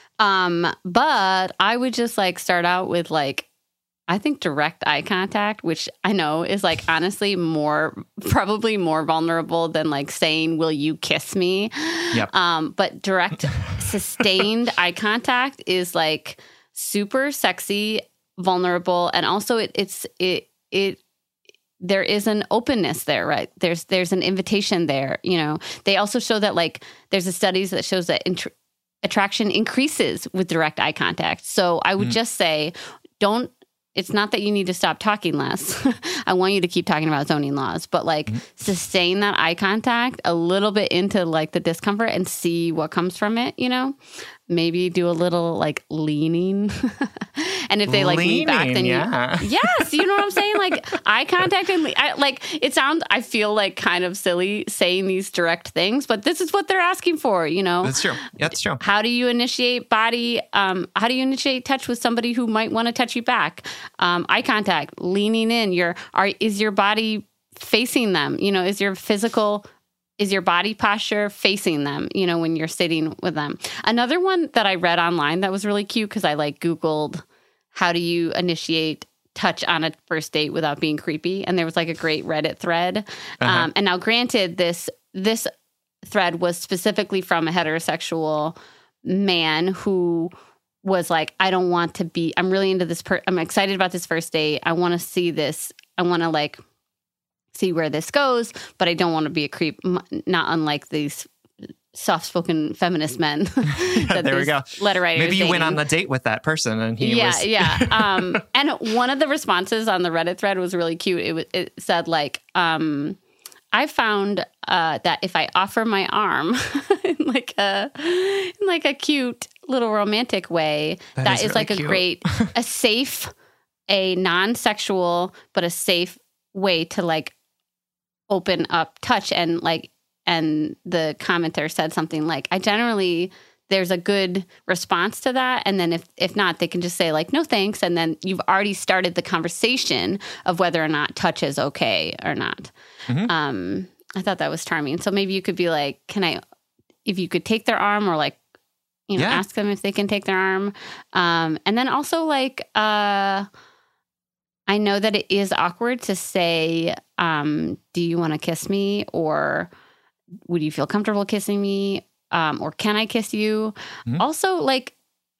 [SPEAKER 1] Um, but I would just like start out with like, I think direct eye contact, which I know is like honestly more, probably more vulnerable than like saying, will you kiss me? Yep. Um, but direct sustained eye contact is like super sexy, vulnerable. And also it, it's, it, it, there is an openness there, right? There's, there's an invitation there. You know, they also show that like, there's a studies that shows that int- attraction increases with direct eye contact. So I would mm. just say, don't, it's not that you need to stop talking less. I want you to keep talking about zoning laws, but like mm-hmm. sustain that eye contact a little bit into like the discomfort and see what comes from it, you know? Maybe do a little like leaning. And if they like
[SPEAKER 2] leaning,
[SPEAKER 1] lean back, then
[SPEAKER 2] yeah.
[SPEAKER 1] you, yes, you know what I'm saying? Like eye contact and le- I, like it sounds, I feel like kind of silly saying these direct things, but this is what they're asking for, you know?
[SPEAKER 2] That's true. That's true.
[SPEAKER 1] How do you initiate body? Um, how do you initiate touch with somebody who might want to touch you back? Um, eye contact, leaning in. Your are is your body facing them? You know, is your physical Is your body posture facing them, you know, when you're sitting with them? Another one that I read online that was really cute because I like Googled how do you initiate touch on a first date without being creepy? And there was like a great Reddit thread. Uh-huh. Um, and now granted, this this thread was specifically from a heterosexual man who was like, I don't want to be, I'm really into this, per- I'm excited about this first date. I want to see this. I want to like see where this goes, but I don't want to be a creep, not unlike these soft-spoken feminist men. that
[SPEAKER 2] there we go.
[SPEAKER 1] Letter writers
[SPEAKER 2] Maybe you
[SPEAKER 1] dating.
[SPEAKER 2] went on the date with that person, and he
[SPEAKER 1] yeah,
[SPEAKER 2] was.
[SPEAKER 1] yeah, yeah. Um, and one of the responses on the Reddit thread was really cute. It, was, it said like, um, "I found uh, that if I offer my arm in like a in like a cute little romantic way, that, that is, is really like cute. a great, a safe, a non-sexual, but a safe way to like." Open up touch. And like, and the commenter said something like, I generally, there's a good response to that. And then if, if not, they can just say like, no, thanks. And then you've already started the conversation of whether or not touch is okay or not. Mm-hmm. Um, I thought that was charming. So maybe you could be like, can I, if you could take their arm or like, you know, yeah. ask them if they can take their arm. Um, and then also like, uh, I know that it is awkward to say, um, do you want to kiss me? Or would you feel comfortable kissing me? Um, or can I kiss you? Mm-hmm. Also, like,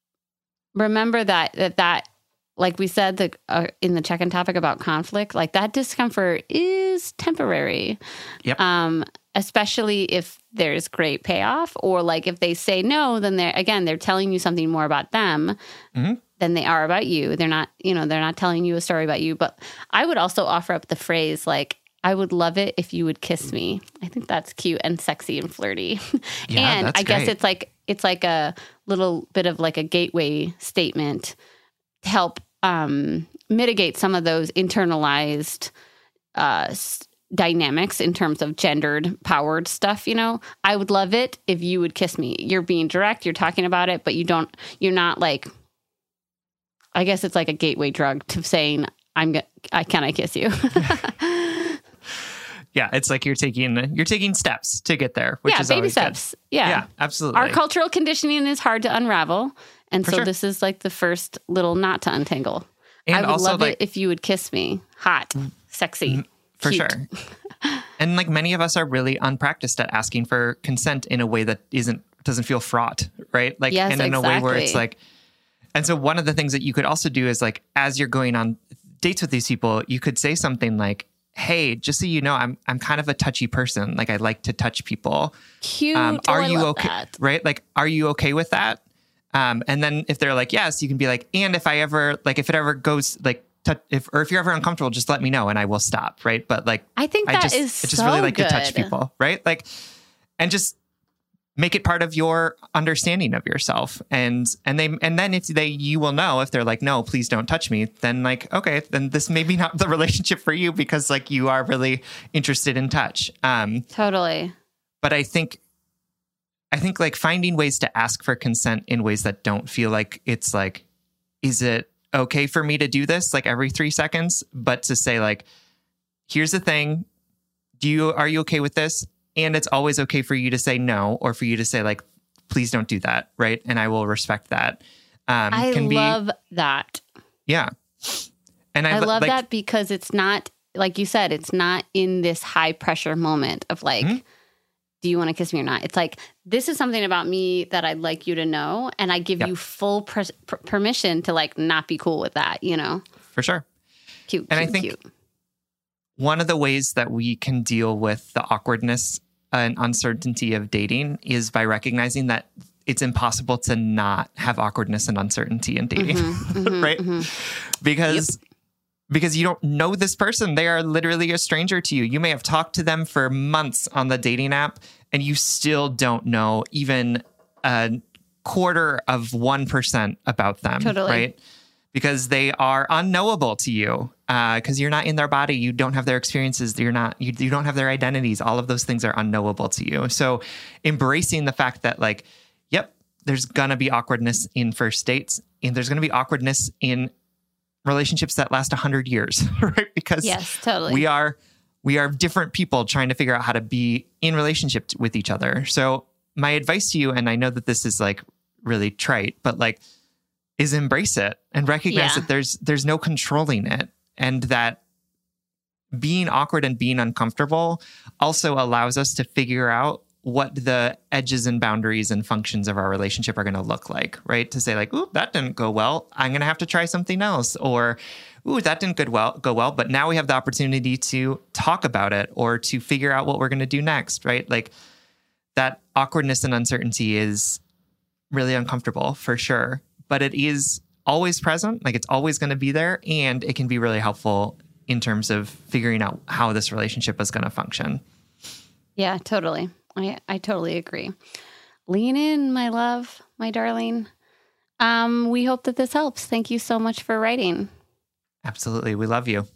[SPEAKER 1] remember that, that, that like we said the, uh, in the check-in topic about conflict, like that discomfort is temporary. Yep. Um, especially if there's great payoff, or like if they say no, then they're, again, they're telling you something more about them. Mm-hmm. than they are about you. They're not, you know, they're not telling you a story about you. But I would also offer up the phrase like, I would love it if you would kiss me. I think that's cute and sexy and flirty. Yeah, and that's I guess great. it's like, it's like a little bit of like a gateway statement to help um, mitigate some of those internalized uh, s- dynamics in terms of gendered powered stuff. You know, I would love it if you would kiss me. You're being direct, you're talking about it, but you don't, you're not like, I guess it's like a gateway drug to saying, I'm go- I can I kiss you?
[SPEAKER 2] Yeah, it's like you're taking you're taking steps to get there, which
[SPEAKER 1] yeah,
[SPEAKER 2] is
[SPEAKER 1] baby
[SPEAKER 2] always
[SPEAKER 1] steps.
[SPEAKER 2] Good.
[SPEAKER 1] Yeah,
[SPEAKER 2] yeah, absolutely.
[SPEAKER 1] Our cultural conditioning is hard to unravel, and For so
[SPEAKER 2] sure.
[SPEAKER 1] this is like the first little knot to untangle.
[SPEAKER 2] And
[SPEAKER 1] I would
[SPEAKER 2] also,
[SPEAKER 1] love
[SPEAKER 2] like,
[SPEAKER 1] it if you would kiss me, hot, sexy,
[SPEAKER 2] for
[SPEAKER 1] cute.
[SPEAKER 2] sure. And like many of us are really unpracticed at asking for consent in a way that isn't doesn't feel fraught, right? Like,
[SPEAKER 1] yes,
[SPEAKER 2] and in
[SPEAKER 1] exactly.
[SPEAKER 2] a way where it's like, And so one of the things that you could also do is like, as you're going on dates with these people, you could say something like, hey, just so you know, I'm I'm kind of a touchy person. Like I like to touch people.
[SPEAKER 1] Cute.
[SPEAKER 2] Um,
[SPEAKER 1] oh,
[SPEAKER 2] are
[SPEAKER 1] I
[SPEAKER 2] you
[SPEAKER 1] love
[SPEAKER 2] okay?
[SPEAKER 1] that.
[SPEAKER 2] Right? Like, are you okay with that? Um, and then if they're like, yes, you can be like, and if I ever, like, if it ever goes like, t- if, or if you're ever uncomfortable, just let me know and I will stop. Right. But like,
[SPEAKER 1] I think that
[SPEAKER 2] I just,
[SPEAKER 1] is
[SPEAKER 2] I just
[SPEAKER 1] so
[SPEAKER 2] really like
[SPEAKER 1] good.
[SPEAKER 2] to touch people. Right. Like, and just make it part of your understanding of yourself. And, and they, and then if they, you will know if they're like, no, please don't touch me, then like, okay, then this may be not the relationship for you because like you are really interested in touch. Um,
[SPEAKER 1] Totally.
[SPEAKER 2] But I think, I think like finding ways to ask for consent in ways that don't feel like it's like, is it okay for me to do this like every three seconds? But to say like, here's the thing. Do you, are you okay with this? And it's always okay for you to say no, or for you to say like, please don't do that. Right. And I will respect that. Um,
[SPEAKER 1] I
[SPEAKER 2] can
[SPEAKER 1] love
[SPEAKER 2] be,
[SPEAKER 1] that.
[SPEAKER 2] Yeah. And I,
[SPEAKER 1] I love
[SPEAKER 2] like,
[SPEAKER 1] that because it's not, like you said, it's not in this high pressure moment of like, mm-hmm. do you want to kiss me or not? It's like, this is something about me that I'd like you to know. And I give yep. you full per- per- permission to like not be cool with that, you know?
[SPEAKER 2] For sure.
[SPEAKER 1] Cute,
[SPEAKER 2] and
[SPEAKER 1] cute,
[SPEAKER 2] I think
[SPEAKER 1] cute.
[SPEAKER 2] One of the ways that we can deal with the awkwardness and uncertainty of dating is by recognizing that it's impossible to not have awkwardness and uncertainty in dating, mm-hmm, mm-hmm, right? Mm-hmm. Because yep. because you don't know this person. They are literally a stranger to you. You may have talked to them for months on the dating app and you still don't know even a quarter of one percent about them,
[SPEAKER 1] totally.
[SPEAKER 2] Right? Because they are unknowable to you because uh, you're not in their body. You don't have their experiences. You're not, you, you don't have their identities. All of those things are unknowable to you. So embracing the fact that like, yep, there's going to be awkwardness in first dates and there's going to be awkwardness in relationships that last a hundred years, right? Because
[SPEAKER 1] yes, totally.
[SPEAKER 2] we are, we are different people trying to figure out how to be in relationship t- with each other. So my advice to you, and I know that this is like really trite, but like, is embrace it and recognize yeah. that there's there's no controlling it, and that being awkward and being uncomfortable also allows us to figure out what the edges and boundaries and functions of our relationship are going to look like, right? To say like, ooh, that didn't go well. I'm going to have to try something else. Or, ooh, that didn't good well, go well. But now we have the opportunity to talk about it or to figure out what we're going to do next, right? Like that awkwardness and uncertainty is really uncomfortable for sure. But it is always present, like it's always going to be there, and it can be really helpful in terms of figuring out how this relationship is going to function.
[SPEAKER 1] Yeah, totally. I, I totally agree. Lean in, my love, my darling. Um, we hope that this helps. Thank you so much for writing.
[SPEAKER 2] Absolutely. We love you.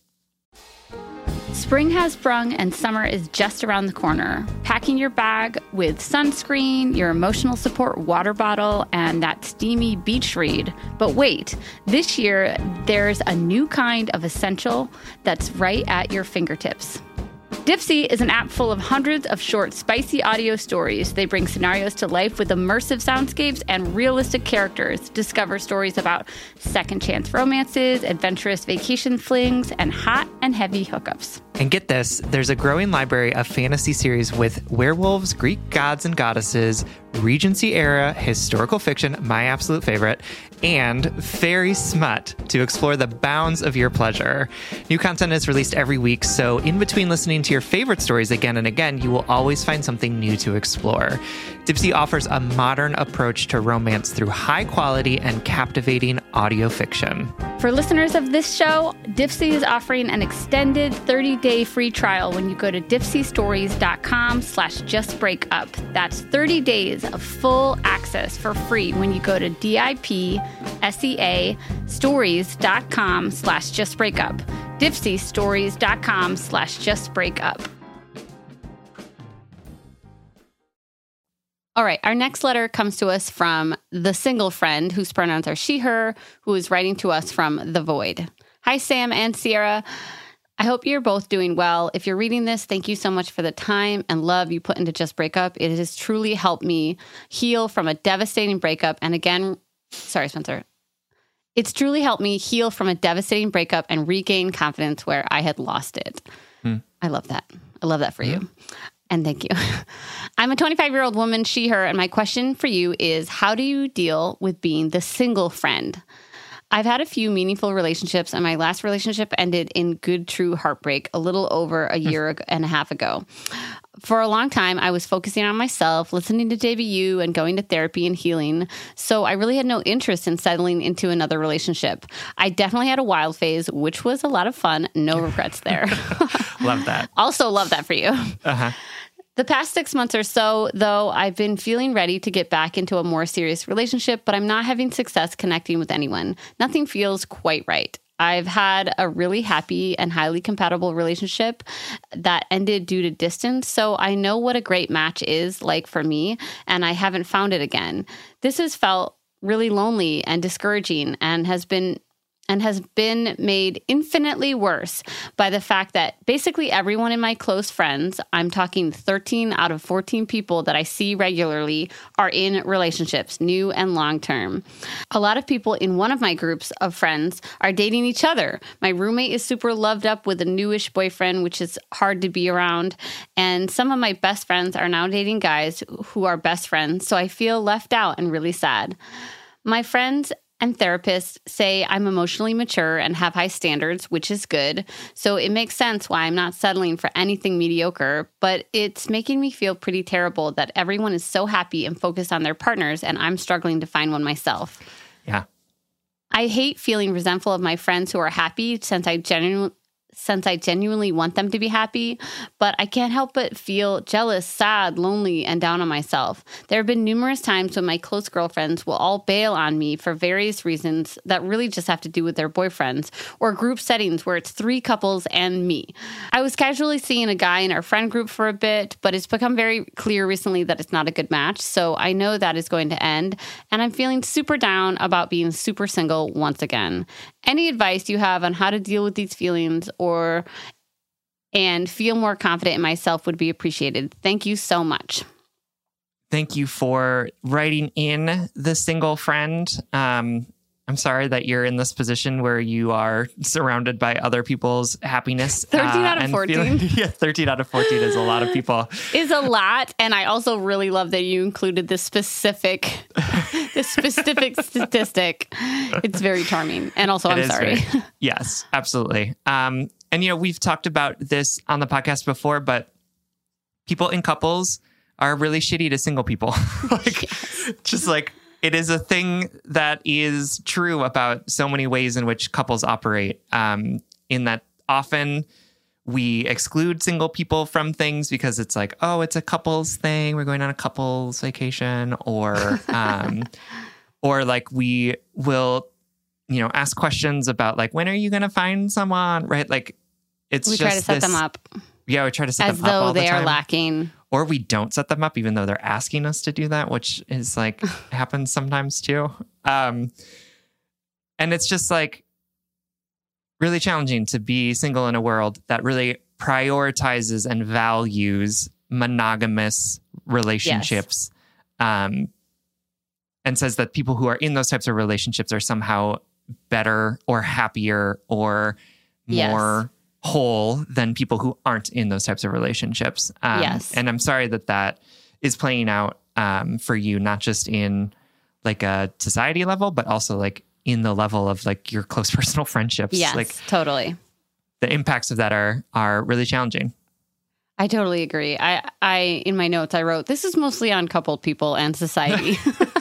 [SPEAKER 1] Spring has sprung and summer is just around the corner. Packing your bag with sunscreen, your emotional support water bottle, and that steamy beach read. But wait, this year there's a new kind of essential that's right at your fingertips. Dipsea is an app full of hundreds of short, spicy audio stories. They bring scenarios to life with immersive soundscapes and realistic characters. Discover stories about second chance romances, adventurous vacation flings, and hot and heavy hookups.
[SPEAKER 2] And get this, there's a growing library of fantasy series with werewolves, Greek gods and goddesses, Regency era historical fiction, my absolute favorite, and fairy smut to explore the bounds of your pleasure. New content is released every week, so in between listening to your favorite stories again and again, you will always find something new to explore. Dipsea offers a modern approach to romance through high quality and captivating audio fiction.
[SPEAKER 1] For listeners of this show, Dipsea is offering an extended thirty-day free trial when you go to dipseastories.com slash justbreakup. That's thirty days of full access for free when you go to D-I-P-S-E-A stories.com slash justbreakup. dipseastories.com slash justbreakup. All right, our next letter comes to us from the single friend, whose pronouns are she, her, who is writing to us from the void. Hi, Sam and Sierra. I hope you're both doing well. If you're reading this, thank you so much for the time and love you put into Just Breakup. It has truly helped me heal from a devastating breakup. And again, sorry, Spencer. It's truly helped me heal from a devastating breakup and regain confidence where I had lost it. Hmm. I love that. I love that for hmm. you. And thank you. I'm a twenty-five-year-old woman, she, her, and my question for you is, how do you deal with being the single friend? I've had a few meaningful relationships, and my last relationship ended in good, true heartbreak a little over a year and a half ago. For a long time, I was focusing on myself, listening to J B U, and going to therapy and healing. So I really had no interest in settling into another relationship. I definitely had a wild phase, which was a lot of fun. No regrets there.
[SPEAKER 2] Love that.
[SPEAKER 1] Also love that for you.
[SPEAKER 2] Uh-huh.
[SPEAKER 1] The past six months or so, though, I've been feeling ready to get back into a more serious relationship, but I'm not having success connecting with anyone. Nothing feels quite right. I've had a really happy and highly compatible relationship that ended due to distance, so I know what a great match is like for me, and I haven't found it again. This has felt really lonely and discouraging and has been and has been made infinitely worse by the fact that basically everyone in my close friends, I'm talking thirteen out of fourteen people that I see regularly, are in relationships, new and long-term. A lot of people in one of my groups of friends are dating each other. My roommate is super loved up with a newish boyfriend, which is hard to be around. And some of my best friends are now dating guys who are best friends, so I feel left out and really sad. My friends and therapists say I'm emotionally mature and have high standards, which is good. So it makes sense why I'm not settling for anything mediocre, but it's making me feel pretty terrible that everyone is so happy and focused on their partners and I'm struggling to find one myself.
[SPEAKER 2] Yeah.
[SPEAKER 1] I hate feeling resentful of my friends who are happy since I genuinely since I genuinely want them to be happy, but I can't help but feel jealous, sad, lonely, and down on myself. There have been numerous times when my close girlfriends will all bail on me for various reasons that really just have to do with their boyfriends, or group settings where it's three couples and me. I was casually seeing a guy in our friend group for a bit, but it's become very clear recently that it's not a good match, so I know that is going to end, and I'm feeling super down about being super single once again. Any advice you have on how to deal with these feelings or and feel more confident in myself would be appreciated. Thank you so much.
[SPEAKER 2] Thank you for writing in the single friend. Um, I'm sorry that you're in this position where you are surrounded by other people's happiness.
[SPEAKER 1] thirteen
[SPEAKER 2] uh,
[SPEAKER 1] out of fourteen.
[SPEAKER 2] Feeling, yeah, thirteen out of fourteen is a lot of people.
[SPEAKER 1] Is a lot. And I also really love that you included this specific, this specific statistic. It's very charming. And also,
[SPEAKER 2] It
[SPEAKER 1] I'm sorry.
[SPEAKER 2] Very, yes, absolutely. Um, and, you know, we've talked about this on the podcast before, but people in couples are really shitty to single people. like, yes. Just like, it is a thing that is true about so many ways in which couples operate, um, in that often we exclude single people from things because it's like, oh, it's a couples thing. We're going on a couples vacation, or, um, or like we will, you know, ask questions about like, when are you going to find someone? Right. Like it's
[SPEAKER 1] we
[SPEAKER 2] just
[SPEAKER 1] try to set
[SPEAKER 2] this,
[SPEAKER 1] them up.
[SPEAKER 2] Yeah. We try to set
[SPEAKER 1] as
[SPEAKER 2] them up
[SPEAKER 1] though
[SPEAKER 2] all the
[SPEAKER 1] they
[SPEAKER 2] time.
[SPEAKER 1] are lacking.
[SPEAKER 2] Or we don't set them up, even though they're asking us to do that, which is like happens sometimes too. Um, and it's just like really challenging to be single in a world that really prioritizes and values monogamous relationships, yes. um, and says that people who are in those types of relationships are somehow better or happier or more yes. whole than people who aren't in those types of relationships. Um,
[SPEAKER 1] yes.
[SPEAKER 2] And I'm sorry that that is playing out um, for you, not just in like a society level, but also like in the level of like your close personal friendships.
[SPEAKER 1] Yes,
[SPEAKER 2] like
[SPEAKER 1] totally.
[SPEAKER 2] The impacts of that are, are really challenging.
[SPEAKER 1] I totally agree. I, I, in my notes, I wrote, this is mostly on coupled people and society.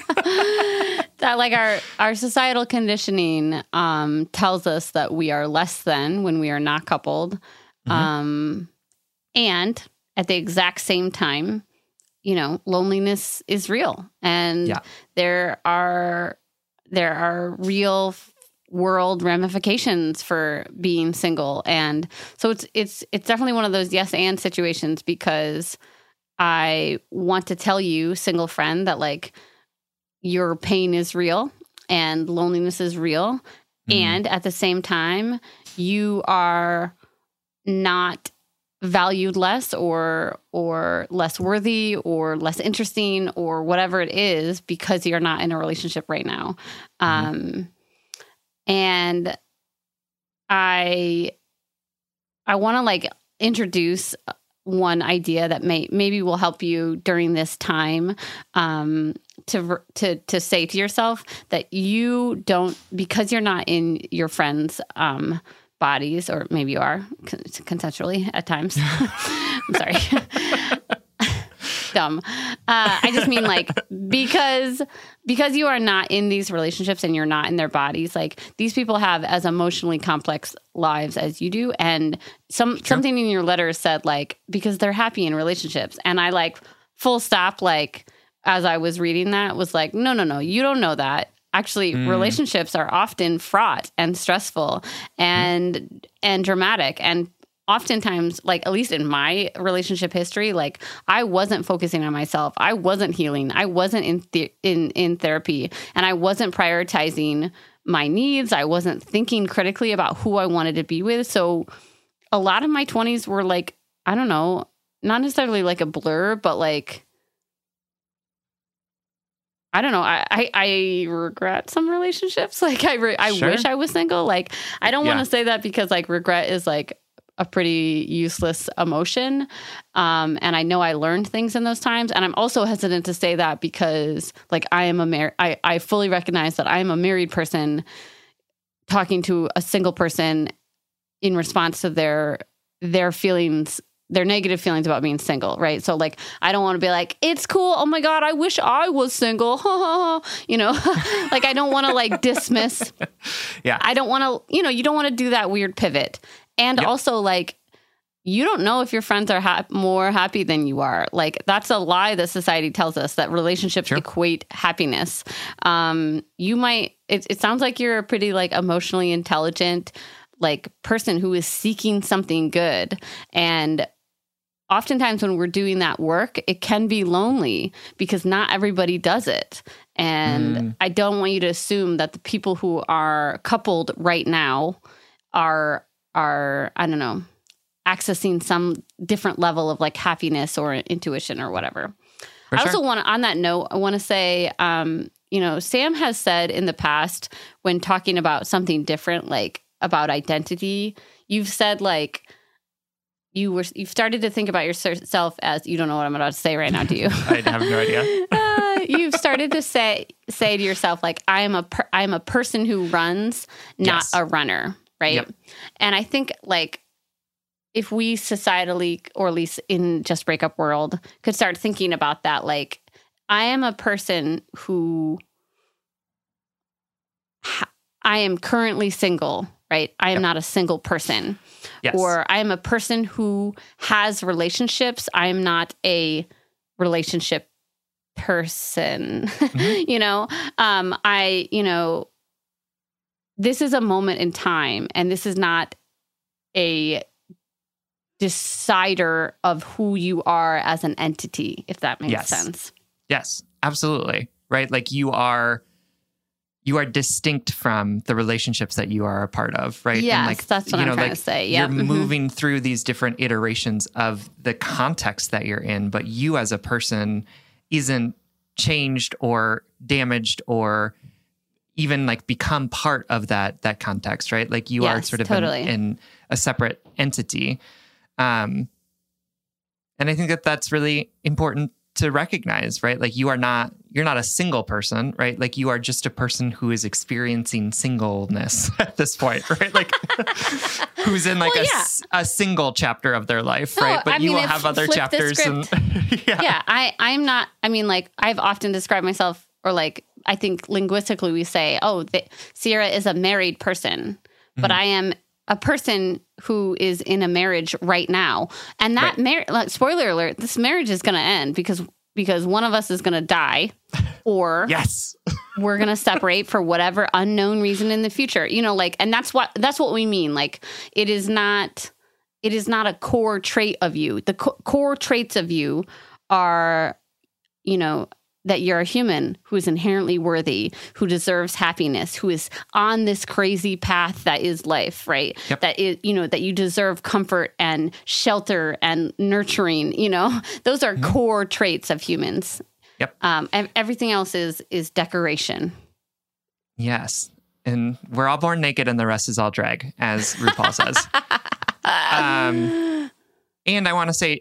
[SPEAKER 1] That like our, our societal conditioning um, tells us that we are less than when we are not coupled. Mm-hmm. Um, and at the exact same time, you know, loneliness is real. And yeah. there are, there are real world ramifications for being single. And so it's, it's, it's definitely one of those yes and situations, because I want to tell you, single friend, that like, your pain is real and loneliness is real. Mm-hmm. And at the same time, you are not valued less or or less worthy or less interesting or whatever it is because you're not in a relationship right now. Mm-hmm. Um, and I I want to like introduce one idea that may maybe will help you during this time, um, to to to say to yourself that you don't, because you're not in your friends' um, bodies, or maybe you are consensually at times. I'm sorry. Dumb. Uh, I just mean like, because because you are not in these relationships and you're not in their bodies, like these people have as emotionally complex lives as you do. And some True. something in your letter said like, because they're happy in relationships. And I like full stop, like as I was reading that, was like, no, no, no, you don't know that. Actually, mm. relationships are often fraught and stressful and mm. and dramatic, and oftentimes, like at least in my relationship history, like I wasn't focusing on myself. I wasn't healing. I wasn't in the- in in therapy, and I wasn't prioritizing my needs. I wasn't thinking critically about who I wanted to be with. So a lot of my twenties were like, I don't know, not necessarily like a blur, but like, I don't know. I, I, I regret some relationships. Like I, re- I
[SPEAKER 2] Sure.
[SPEAKER 1] wish I was single. Like, I don't
[SPEAKER 2] Yeah.
[SPEAKER 1] want to say that because like regret is like a pretty useless emotion. Um, and I know I learned things in those times. And I'm also hesitant to say that because like I am a mar- I, I fully recognize that I am a married person talking to a single person in response to their, their feelings, their negative feelings about being single. Right. So like, I don't want to be like, it's cool. Oh my God, I wish I was single. You know, like I don't want to like dismiss.
[SPEAKER 2] Yeah.
[SPEAKER 1] I don't want to, you know, you don't want to do that weird pivot. And yep. also, like, you don't know if your friends are ha- more happy than you are. Like, that's a lie that society tells us, that relationships sure. equate happiness. Um, you might, it, it sounds like you're a pretty, like, emotionally intelligent, like, person who is seeking something good. And oftentimes when we're doing that work, it can be lonely because not everybody does it. And mm. I don't want you to assume that the people who are coupled right now are... are, I don't know, accessing some different level of like happiness or intuition or whatever. For I sure. also want to, on that note, I want to say, um, you know, Sam has said in the past when talking about something different, like about identity, you've said like, you were, you've started to think about yourself as, you don't know what I'm about to say right now, do you?
[SPEAKER 2] I have no idea.
[SPEAKER 1] uh, you've started to say, say to yourself, like, I am a, per- I'm a person who runs, not yes. a runner. Right. Yep. And I think like if we societally, or at least in Just Breakup world, could start thinking about that, like I am a person who ha- I am currently single, right? I am yep. not a single person. Yes. Or I am a person who has relationships. I am not a relationship person, mm-hmm. you know? Um, I, you know, this is a moment in time, and this is not a decider of who you are as an entity, if that makes
[SPEAKER 2] yes.
[SPEAKER 1] sense.
[SPEAKER 2] Yes, absolutely. Right? Like you are you are distinct from the relationships that you are a part of, right?
[SPEAKER 1] Yes,
[SPEAKER 2] and like,
[SPEAKER 1] that's what
[SPEAKER 2] you
[SPEAKER 1] I'm
[SPEAKER 2] know,
[SPEAKER 1] trying
[SPEAKER 2] like
[SPEAKER 1] to say. Yep.
[SPEAKER 2] You're
[SPEAKER 1] mm-hmm.
[SPEAKER 2] moving through these different iterations of the context that you're in, but you as a person isn't changed or damaged or even like become part of that that context, right? Like you
[SPEAKER 1] yes,
[SPEAKER 2] are sort of
[SPEAKER 1] totally.
[SPEAKER 2] in, in a separate entity. Um, and I think that that's really important to recognize, right? Like you are not, you're not a single person, right? Like you are just a person who is experiencing singleness at this point, right? Like who's in like well, a, yeah. a single chapter of their life, right?
[SPEAKER 1] No,
[SPEAKER 2] but
[SPEAKER 1] I
[SPEAKER 2] you
[SPEAKER 1] mean,
[SPEAKER 2] will have other chapters. And
[SPEAKER 1] yeah. yeah, I, I'm not, I mean, like I've often described myself, or like, I think linguistically we say, oh, the, Sierra is a married person, but mm-hmm. I am a person who is in a marriage right now. And that right. marriage, like, spoiler alert, this marriage is going to end because because one of us is going to die or
[SPEAKER 2] yes.
[SPEAKER 1] we're going to separate for whatever unknown reason in the future. You know, like, and that's what that's what we mean. Like, it is not it is not a core trait of you. The co- core traits of you are, you know, that you're a human who is inherently worthy, who deserves happiness, who is on this crazy path that is life, right?
[SPEAKER 2] Yep.
[SPEAKER 1] That is, you know, that you deserve comfort and shelter and nurturing, you know, those are mm-hmm. core traits of humans.
[SPEAKER 2] Yep.
[SPEAKER 1] Um, and everything else is, is decoration.
[SPEAKER 2] Yes. And we're all born naked and the rest is all drag, as RuPaul says. um, and I want to say,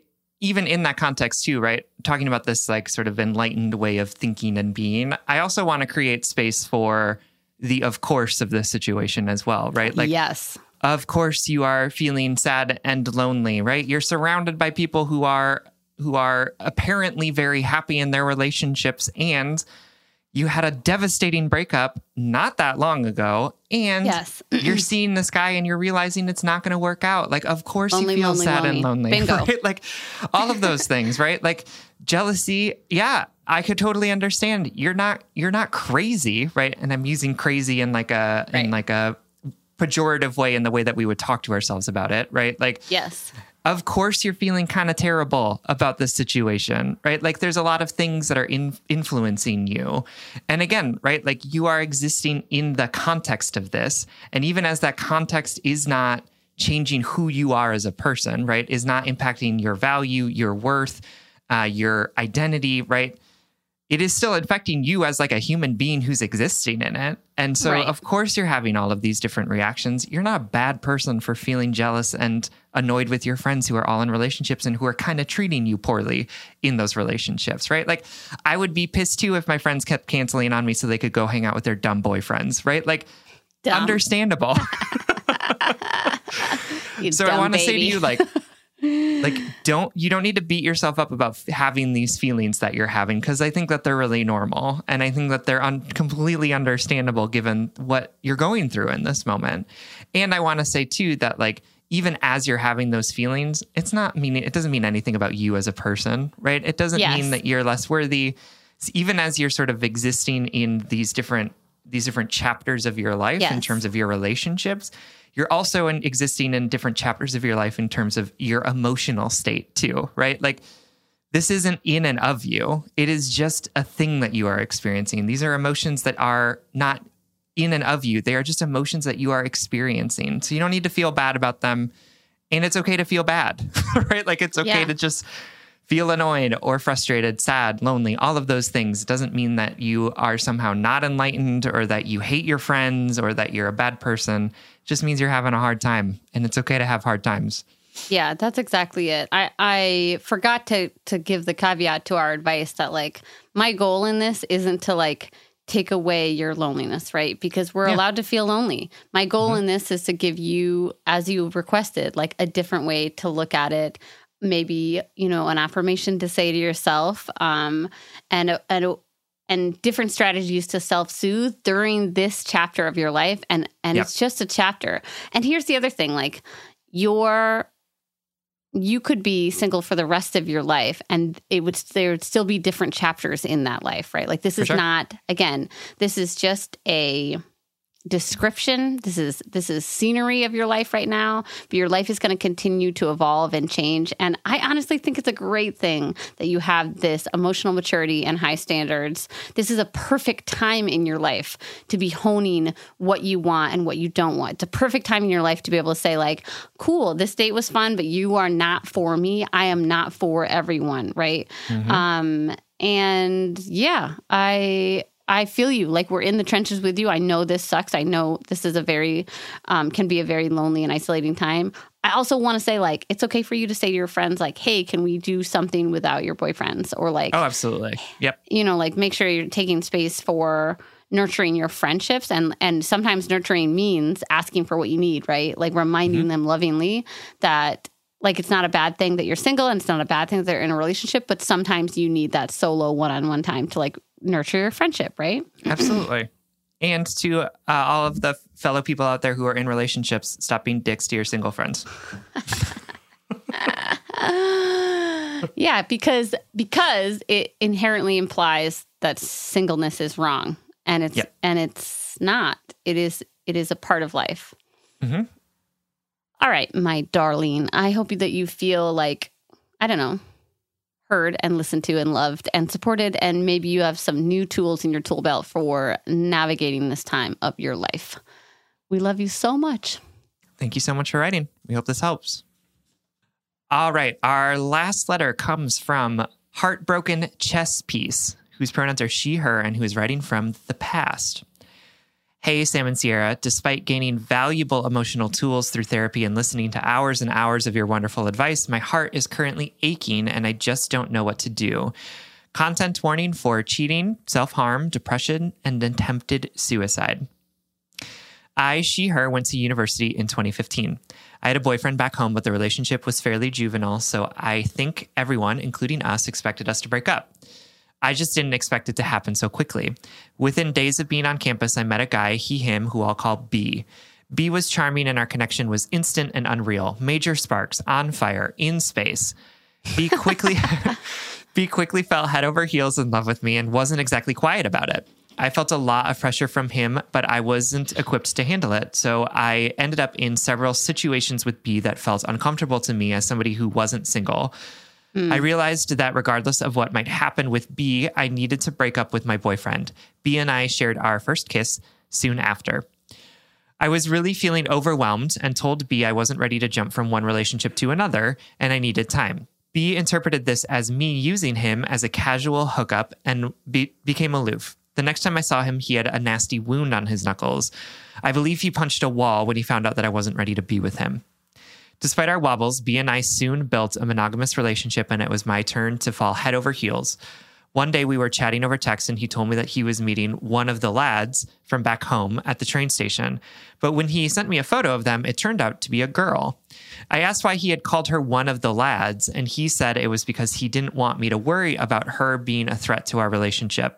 [SPEAKER 2] even in that context too, right? Talking about this like sort of enlightened way of thinking and being, I also want to create space for the of course of this situation as well, right? Like,
[SPEAKER 1] yes.
[SPEAKER 2] Of course you are feeling sad and lonely, right? You're surrounded by people who are who are apparently very happy in their relationships, and you had a devastating breakup not that long ago, and
[SPEAKER 1] yes.
[SPEAKER 2] you're seeing this guy and you're realizing it's not going to work out. Like, of course
[SPEAKER 1] lonely,
[SPEAKER 2] you feel
[SPEAKER 1] lonely,
[SPEAKER 2] sad
[SPEAKER 1] lonely.
[SPEAKER 2] and lonely.
[SPEAKER 1] Bingo.
[SPEAKER 2] Right? Like all of those things, right? Like jealousy. Yeah, I could totally understand. You're not, you're not crazy, right? And I'm using crazy in like a, right. in like a pejorative way, in the way that we would talk to ourselves about it, right? Like,
[SPEAKER 1] yes.
[SPEAKER 2] Of course you're feeling kind of terrible about this situation, right? Like there's a lot of things that are in, influencing you. And again, right, like you are existing in the context of this. And even as that context is not changing who you are as a person, right, is not impacting your value, your worth, uh, your identity, right? It is still affecting you as like a human being who's existing in it. And so, right. Of course, you're having all of these different reactions. You're not a bad person for feeling jealous and annoyed with your friends who are all in relationships and who are kind of treating you poorly in those relationships, right? Like, I would be pissed too if my friends kept canceling on me so they could go hang out with their dumb boyfriends, right? Like, dumb. Understandable. So I want to say to you, like, like, don't, you don't need to beat yourself up about having these feelings that you're having, because I think that they're really normal. And I think that they're un- completely understandable given what you're going through in this moment. And I want to say too, that like, even as you're having those feelings, it's not meaning, it doesn't mean anything about you as a person, right? It doesn't yes. mean that you're less worthy. Even as you're sort of existing in these different, these different chapters of your life yes. in terms of your relationships, you're also in existing in different chapters of your life in terms of your emotional state too, right? Like, this isn't in and of you. It is just a thing that you are experiencing. These are emotions that are not in and of you. They are just emotions that you are experiencing. So you don't need to feel bad about them. And it's okay to feel bad, right? Like, it's okay yeah. to just feel annoyed or frustrated, sad, lonely, all of those things. It doesn't mean that you are somehow not enlightened or that you hate your friends or that you're a bad person. It just means you're having a hard time, and it's okay to have hard times.
[SPEAKER 1] Yeah, that's exactly it. I, I forgot to to give the caveat to our advice that like my goal in this isn't to like take away your loneliness, right? Because we're yeah. allowed to feel lonely. My goal mm-hmm. in this is to give you, as you requested, like a different way to look at it. Maybe, you know, an affirmation to say to yourself, um, and and and different strategies to self-soothe during this chapter of your life. And and yep. it's just a chapter. And here's the other thing, like your you could be single for the rest of your life, and it would there would still be different chapters in that life, right? Like this for is sure. not, again, this is just a description. This is this is scenery of your life right now, but your life is going to continue to evolve and change. And I honestly think it's a great thing that you have this emotional maturity and high standards. This is a perfect time in your life to be honing what you want and what you don't want. It's a perfect time in your life to be able to say like, cool, this date was fun, but you are not for me. I am not for everyone, right? Mm-hmm. Um, and yeah, I... I feel you. Like, we're in the trenches with you. I know this sucks. I know this is a very, um, can be a very lonely and isolating time. I also want to say, like, it's okay for you to say to your friends, like, hey, can we do something without your boyfriends? Or like,
[SPEAKER 2] oh, absolutely. Yep.
[SPEAKER 1] You know, like, make sure you're taking space for nurturing your friendships. And, and sometimes nurturing means asking for what you need, right? Like reminding mm-hmm. them lovingly that, like, it's not a bad thing that you're single, and it's not a bad thing that they're in a relationship, but sometimes you need that solo one-on-one time to like nurture your friendship, right?
[SPEAKER 2] Absolutely. And to uh, all of the fellow people out there who are in relationships, stop being dicks to your single friends.
[SPEAKER 1] Yeah, because because it inherently implies that singleness is wrong, and it's yep. and it's not. It is it is a part of life. Mm-hmm. All right, my darling. I hope that you feel like, I don't know, heard and listened to and loved and supported, and maybe you have some new tools in your tool belt for navigating this time of your life. We love you so much.
[SPEAKER 2] Thank you so much for writing. We hope this helps. All right, our last letter comes from Heartbroken Chess Piece, whose pronouns are she, her, and who is writing from the past. Hey, Sam and Sierra, despite gaining valuable emotional tools through therapy and listening to hours and hours of your wonderful advice, my heart is currently aching and I just don't know what to do. Content warning for cheating, self-harm, depression, and attempted suicide. I, she, her went to university in twenty fifteen. I had a boyfriend back home, but the relationship was fairly juvenile, so I think everyone, including us, expected us to break up. I just didn't expect it to happen so quickly. Within days of being on campus, I met a guy, he, him, who I'll call B. B was charming and our connection was instant and unreal. Major sparks, on fire, in space. B quickly, B quickly fell head over heels in love with me and wasn't exactly quiet about it. I felt a lot of pressure from him, but I wasn't equipped to handle it. So I ended up in several situations with B that felt uncomfortable to me as somebody who wasn't single. Mm. I realized that regardless of what might happen with B, I needed to break up with my boyfriend. B and I shared our first kiss soon after. I was really feeling overwhelmed and told B I wasn't ready to jump from one relationship to another, and I needed time. B interpreted this as me using him as a casual hookup and be- became aloof. The next time I saw him, he had a nasty wound on his knuckles. I believe he punched a wall when he found out that I wasn't ready to be with him. Despite our wobbles, B and I soon built a monogamous relationship, and it was my turn to fall head over heels. One day we were chatting over text, and he told me that he was meeting one of the lads from back home at the train station. But when he sent me a photo of them, it turned out to be a girl. I asked why he had called her one of the lads, and he said it was because he didn't want me to worry about her being a threat to our relationship.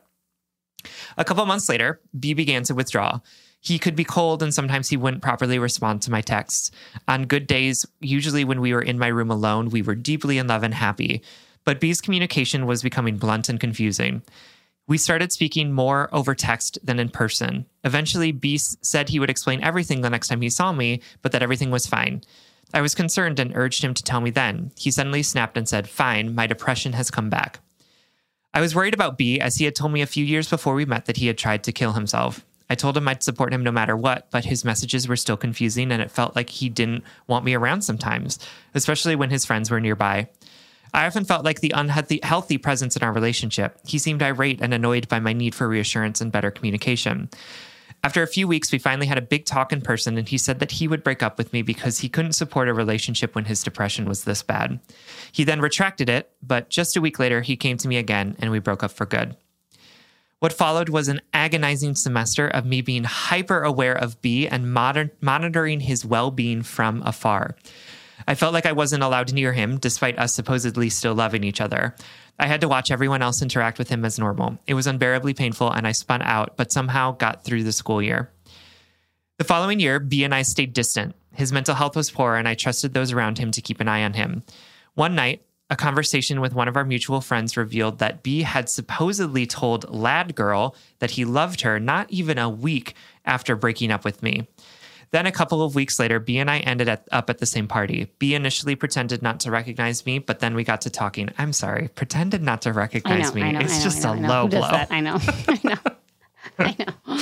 [SPEAKER 2] A couple months later, B began to withdraw. He could be cold and sometimes he wouldn't properly respond to my texts. On good days, usually when we were in my room alone, we were deeply in love and happy. But B's communication was becoming blunt and confusing. We started speaking more over text than in person. Eventually, B said he would explain everything the next time he saw me, but that everything was fine. I was concerned and urged him to tell me then. He suddenly snapped and said, "Fine, my depression has come back." I was worried about B, as he had told me a few years before we met that he had tried to kill himself. I told him I'd support him no matter what, but his messages were still confusing and it felt like he didn't want me around sometimes, especially when his friends were nearby. I often felt like the unhealthy healthy presence in our relationship. He seemed irate and annoyed by my need for reassurance and better communication. After a few weeks, we finally had a big talk in person, and he said that he would break up with me because he couldn't support a relationship when his depression was this bad. He then retracted it, but just a week later, he came to me again, and we broke up for good. What followed was an agonizing semester of me being hyper aware of B and moder- monitoring his well-being from afar. I felt like I wasn't allowed near him, despite us supposedly still loving each other. I had to watch everyone else interact with him as normal. It was unbearably painful, and I spun out, but somehow got through the school year. The following year, B and I stayed distant. His mental health was poor, and I trusted those around him to keep an eye on him. One night, a conversation with one of our mutual friends revealed that B had supposedly told Lad Girl that he loved her not even a week after breaking up with me. Then a couple of weeks later, B and I ended at, up at the same party. B initially pretended not to recognize me, but then we got to talking. I'm sorry, pretended not to recognize
[SPEAKER 1] know,
[SPEAKER 2] me.
[SPEAKER 1] I know,
[SPEAKER 2] it's
[SPEAKER 1] I know,
[SPEAKER 2] just
[SPEAKER 1] I know,
[SPEAKER 2] a
[SPEAKER 1] I know.
[SPEAKER 2] low
[SPEAKER 1] Who
[SPEAKER 2] blow.
[SPEAKER 1] does that? I know. I know. I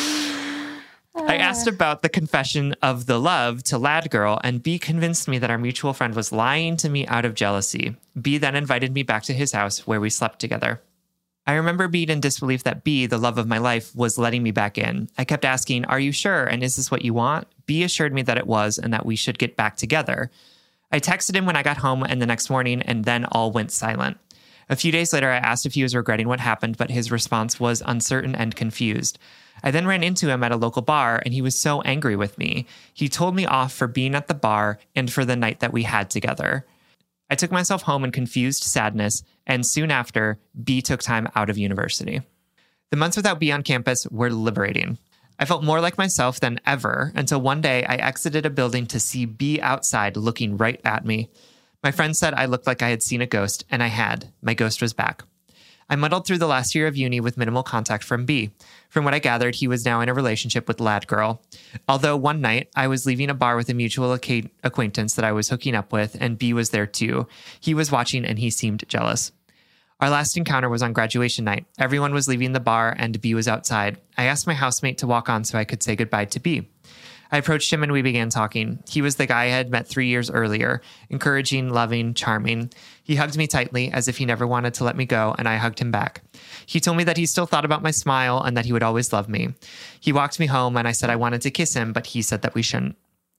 [SPEAKER 1] know.
[SPEAKER 2] I asked about the confession of the love to Lad Girl, and B convinced me that our mutual friend was lying to me out of jealousy. B then invited me back to his house, where we slept together. I remember being in disbelief that B, the love of my life, was letting me back in. I kept asking, "Are you sure? And is this what you want?" B assured me that it was and that we should get back together. I texted him when I got home and the next morning, and then all went silent. A few days later, I asked if he was regretting what happened, but his response was uncertain and confused. I then ran into him at a local bar, and he was so angry with me. He told me off for being at the bar and for the night that we had together. I took myself home in confused sadness, and soon after, B took time out of university. The months without B on campus were liberating. I felt more like myself than ever until one day I exited a building to see B outside looking right at me. My friend said I looked like I had seen a ghost, and I had. My ghost was back. I muddled through the last year of uni with minimal contact from B. From what I gathered, he was now in a relationship with Lad Girl. Although one night, I was leaving a bar with a mutual acquaintance that I was hooking up with, and B was there too. He was watching, and he seemed jealous. Our last encounter was on graduation night. Everyone was leaving the bar, and B was outside. I asked my housemate to walk on so I could say goodbye to B. I approached him and we began talking. He was the guy I had met three years earlier, encouraging, loving, charming. He hugged me tightly as if he never wanted to let me go, and I hugged him back. He told me that he still thought about my smile and that he would always love me. He walked me home and I said I wanted to kiss him, but he said that we shouldn't.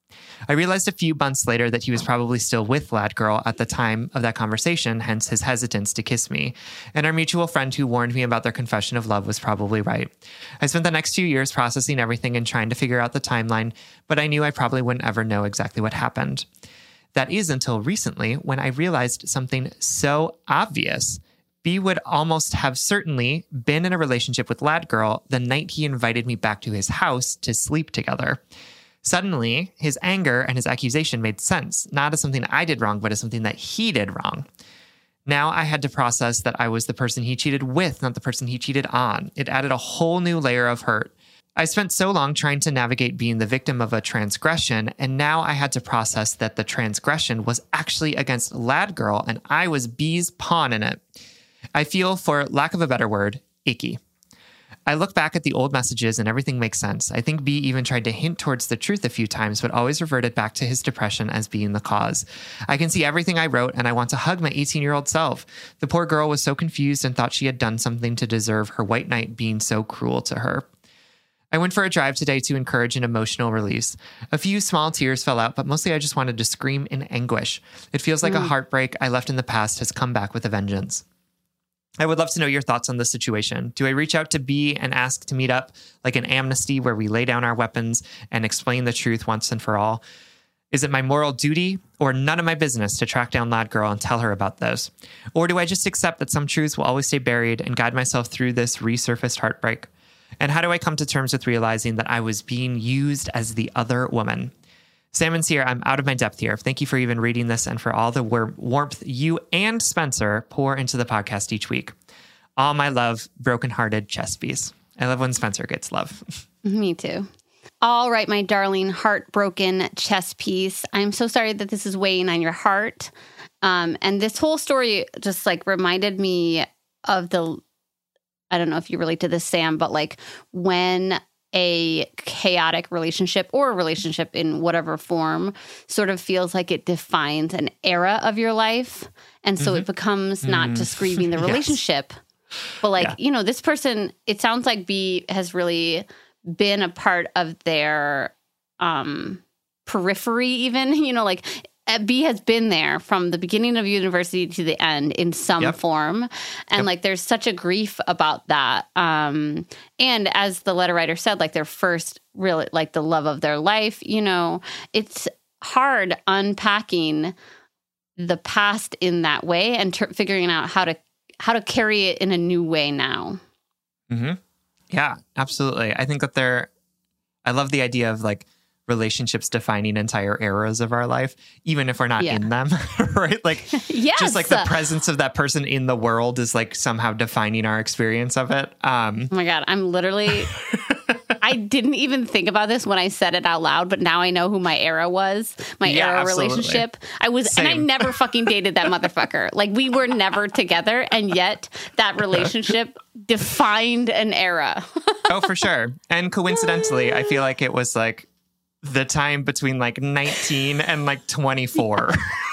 [SPEAKER 2] I realized a few months later that he was probably still with Lad Girl at the time of that conversation, hence his hesitance to kiss me. And our mutual friend who warned me about their confession of love was probably right. I spent the next few years processing everything and trying to figure out the timeline, but I knew I probably wouldn't ever know exactly what happened. That is until recently when I realized something so obvious. B would almost have certainly been in a relationship with Lad Girl the night he invited me back to his house to sleep together. Suddenly, his anger and his accusation made sense, not as something I did wrong, but as something that he did wrong. Now I had to process that I was the person he cheated with, not the person he cheated on. It added a whole new layer of hurt. I spent so long trying to navigate being the victim of a transgression, and now I had to process that the transgression was actually against Lad Girl, and I was B's pawn in it. I feel, for lack of a better word, icky. I look back at the old messages and everything makes sense. I think B even tried to hint towards the truth a few times, but always reverted back to his depression as being the cause. I can see everything I wrote, and I want to hug my eighteen-year-old self. The poor girl was so confused and thought she had done something to deserve her white knight being so cruel to her. I went for a drive today to encourage an emotional release. A few small tears fell out, but mostly I just wanted to scream in anguish. It feels like mm. a heartbreak I left in the past has come back with a vengeance. I would love to know your thoughts on this situation. Do I reach out to B and ask to meet up like an amnesty where we lay down our weapons and explain the truth once and for all? Is it my moral duty or none of my business to track down Lad Girl and tell her about this? Or do I just accept that some truths will always stay buried and guide myself through this resurfaced heartbreak? And how do I come to terms with realizing that I was being used as the other woman? Sam and Sierra, I'm out of my depth here. Thank you for even reading this and for all the war- warmth you and Spencer pour into the podcast each week. All my love, brokenhearted chess piece. I love when Spencer gets love.
[SPEAKER 1] Me too. All right, my darling heartbroken chess piece. I'm so sorry that this is weighing on your heart. Um, and this whole story just like reminded me of the, I don't know if you relate to this, Sam, but like when a chaotic relationship or a relationship in whatever form sort of feels like it defines an era of your life. And so mm-hmm. it becomes not mm. just grieving the relationship, yes. but like, yeah. you know, this person, it sounds like B has really been a part of their um, periphery even, you know, like B has been there from the beginning of university to the end in some yep. form. And yep. like, there's such a grief about that. Um, and as the letter writer said, like their first really like the love of their life, you know, it's hard unpacking the past in that way and ter- figuring out how to, how to carry it in a new way now.
[SPEAKER 2] Mm-hmm. Yeah, absolutely. I think that they're, I love the idea of like, relationships defining entire eras of our life, even if we're not yeah. in them, right? Like,
[SPEAKER 1] yes.
[SPEAKER 2] just like the presence of that person in the world is like somehow defining our experience of it. Um,
[SPEAKER 1] oh my God, I'm literally, I didn't even think about this when I said it out loud, but now I know who my era was, my yeah, era absolutely. relationship. I was, Same. and I never fucking dated that motherfucker. Like we were never together. And yet that relationship defined an era.
[SPEAKER 2] Oh, for sure. And coincidentally, I feel like it was like, the time between like nineteen and like twenty-four.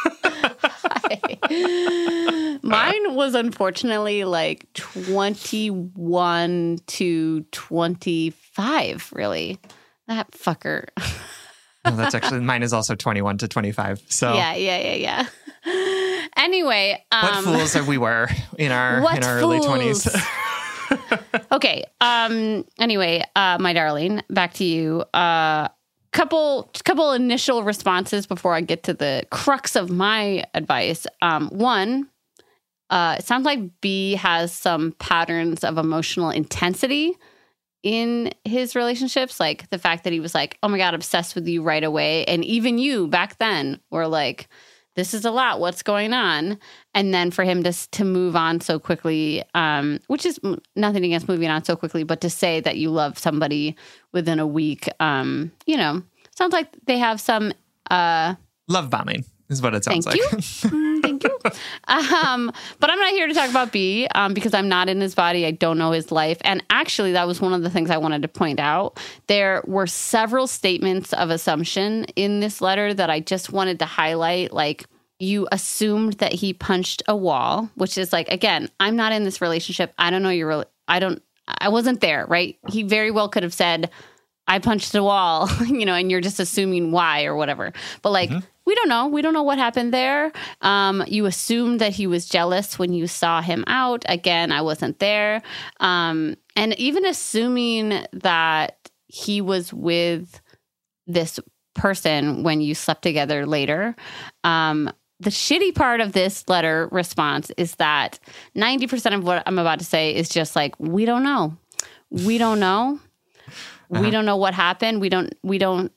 [SPEAKER 1] Mine was unfortunately like twenty-one to twenty-five, really. That fucker.
[SPEAKER 2] Oh, that's actually, mine is also twenty-one to twenty-five. So
[SPEAKER 1] yeah, yeah, yeah, yeah. Anyway. Um,
[SPEAKER 2] what fools we were in our, in our early twenties.
[SPEAKER 1] Okay. Um, anyway, uh, my darling, back to you. Uh, Couple, couple initial responses before I get to the crux of my advice. Um, one, uh, it sounds like B has some patterns of emotional intensity in his relationships. Like the fact that he was like, oh my God, obsessed with you right away. And even you back then were like, this is a lot. What's going on? And then for him to, to move on so quickly, um, which is nothing against moving on so quickly, but to say that you love somebody within a week, um, you know, sounds like they have some... Uh,
[SPEAKER 2] love bombing. is what it sounds
[SPEAKER 1] Thank
[SPEAKER 2] like.
[SPEAKER 1] you. Mm, Thank you. Um, but I'm not here to talk about B um, because I'm not in his body. I don't know his life. And actually, that was one of the things I wanted to point out. There were several statements of assumption in this letter that I just wanted to highlight. Like, you assumed that he punched a wall, which is like, again, I'm not in this relationship. I don't know your, re- I don't, I wasn't there, right? He very well could have said, I punched a wall, you know, and you're just assuming why or whatever. But like, mm-hmm. we don't know. We don't know what happened there. Um, you assumed that he was jealous when you saw him out. Again, I wasn't there. Um, and even assuming that he was with this person when you slept together later. Um, the shitty part of this letter response is that ninety percent of what I'm about to say is just like, we don't know. We don't know. Uh-huh. We don't know what happened. We don't, we don't,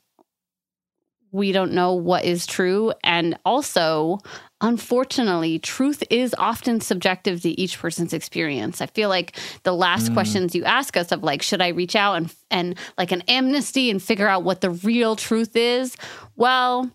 [SPEAKER 1] we don't know what is true. And also, unfortunately, truth is often subjective to each person's experience. I feel like the last mm. questions you ask us of like, should I reach out and, and like an amnesty and figure out what the real truth is? Well,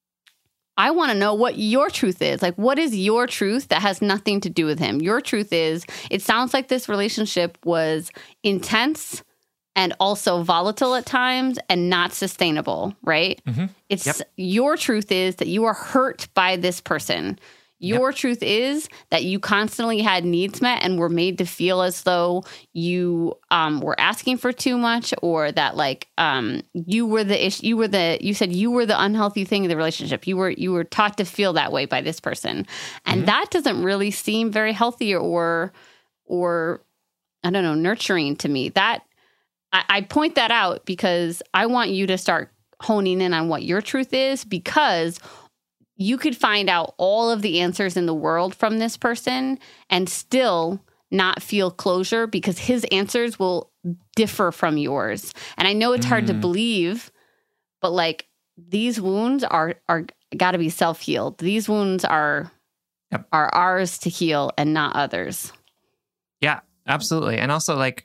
[SPEAKER 1] I want to know what your truth is. Like, what is your truth that has nothing to do with him? Your truth is, it sounds like this relationship was intense and also volatile at times and not sustainable, right? Mm-hmm. It's yep. Your truth is that you are hurt by this person. Your yep. truth is that you constantly had needs met and were made to feel as though you um, were asking for too much, or that like um, you were the issue. You were the you said you were the unhealthy thing in the relationship. You were you were taught to feel that way by this person, and mm-hmm. that doesn't really seem very healthy or or I don't know, nurturing to me. That I, I point that out because I want you to start honing in on what your truth is, because you could find out all of the answers in the world from this person and still not feel closure because his answers will differ from yours. And I know it's hard mm. to believe, but like these wounds are are got to be self-healed. These wounds are yep. are ours to heal and not others. Yeah, absolutely. And also like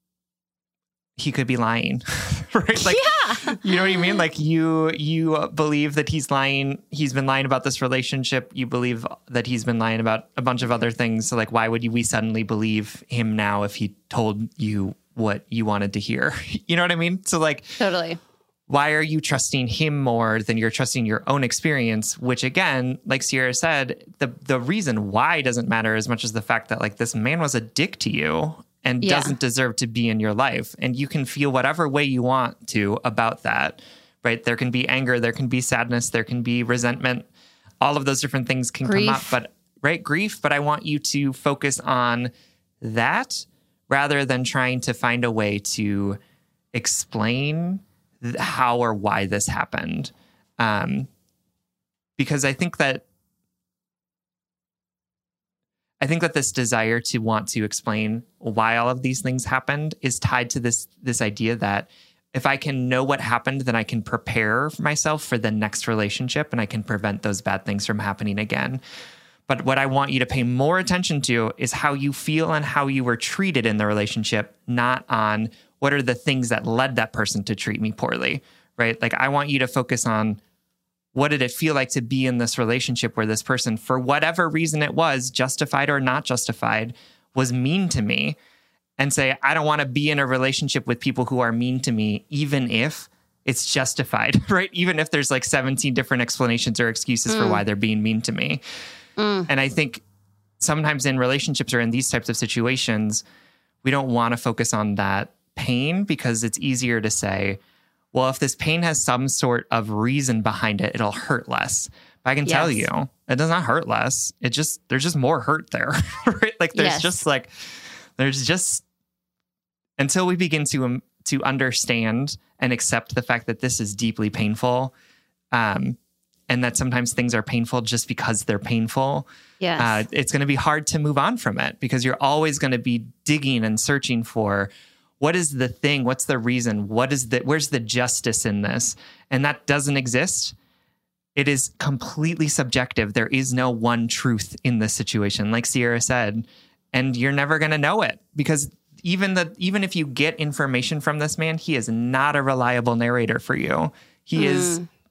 [SPEAKER 1] he could be lying, right? Like, yeah. You know what I mean? Like you, you believe that he's lying. He's been lying about this relationship. You believe that he's been lying about a bunch of other things. So like, why would you, we suddenly believe him now if he told you what you wanted to hear? You know what I mean? So like, totally. Why are you trusting him more than you're trusting your own experience? Which again, like Sierra said, the, the reason why doesn't matter as much as the fact that like this man was a dick to you and yeah. doesn't deserve to be in your life. And you can feel whatever way you want to about that, right? There can be anger, there can be sadness, there can be resentment. All of those different things can grief. come up, but right? Grief. But I want you to focus on that rather than trying to find a way to explain th- how or why this happened. Um, because I think that I think that this desire to want to explain why all of these things happened is tied to this this idea that if I can know what happened, then I can prepare myself for the next relationship and I can prevent those bad things from happening again. But what I want you to pay more attention to is how you feel and how you were treated in the relationship, not on what are the things that led that person to treat me poorly, right? Like I want you to focus on what did it feel like to be in this relationship where this person, for whatever reason it was, justified or not justified, was mean to me, and say, I don't want to be in a relationship with people who are mean to me, even if it's justified, right? Even if there's like seventeen different explanations or excuses mm. for why they're being mean to me. Mm. And I think sometimes in relationships or in these types of situations, we don't want to focus on that pain because it's easier to say, well, if this pain has some sort of reason behind it, it'll hurt less. But I can yes. tell you, it does not hurt less. It just, there's just more hurt there, right? Like there's yes. just like, there's just, until we begin to, um, to understand and accept the fact that this is deeply painful, um, and that sometimes things are painful just because they're painful. Yes. Uh, it's going to be hard to move on from it because you're always going to be digging and searching for what is the thing? What's the reason? What is the, where's the justice in this? And that doesn't exist. It is completely subjective. There is no one truth in this situation, like Sierra said, and you're never going to know it because even the, even if you get information from this man, he is not a reliable narrator for you. He mm. is,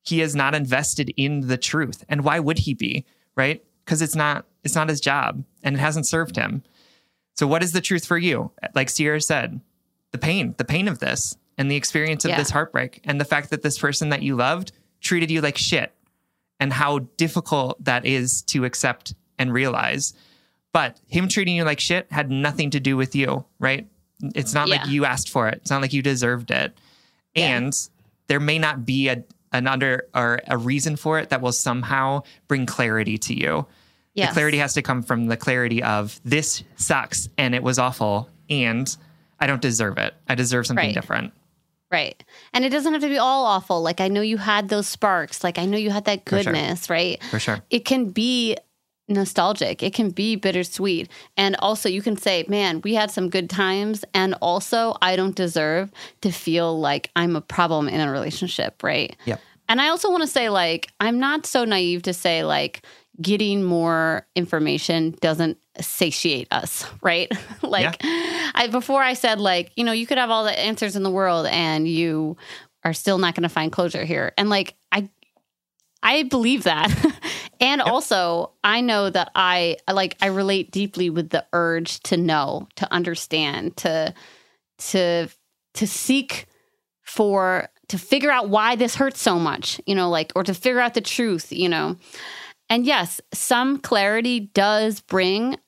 [SPEAKER 2] he is not invested in the truth. And why would he be, right? Because it's not it's not his job and it hasn't served him. So what is the truth for you? Like Sierra said, the pain, the pain of this and the experience of
[SPEAKER 1] yeah.
[SPEAKER 2] this heartbreak and the fact that this person that you loved treated you like shit and how difficult that is to accept and realize. But him treating you like shit had nothing to do with you, right? It's not yeah. like you asked for it. It's not like you deserved it. Yeah. And there may not be a an under or a reason for it that will somehow bring clarity to you. Yes. The clarity has to come from the clarity of this sucks and it was awful and I don't deserve it. I deserve something
[SPEAKER 1] right.
[SPEAKER 2] different.
[SPEAKER 1] Right. And it doesn't have to be all awful. Like, I know you had those sparks. Like, I know you had that goodness,
[SPEAKER 2] For sure.
[SPEAKER 1] right?
[SPEAKER 2] For sure.
[SPEAKER 1] It can be nostalgic. It can be bittersweet. And also you can say, man, we had some good times. And also I don't deserve to feel like I'm a problem in a relationship. Right.
[SPEAKER 2] Yep.
[SPEAKER 1] And I also want to say, like, I'm not so naive to say, like, getting more information doesn't satiate us. Right. like yeah. I, before I said, like, you know, you could have all the answers in the world and you are still not going to find closure here. And like, I, I believe that. And yep. also, I know that I like I relate deeply with the urge to know, to understand, to to to seek for to figure out why this hurts so much, you know, like or to figure out the truth, you know. And yes, some clarity does bring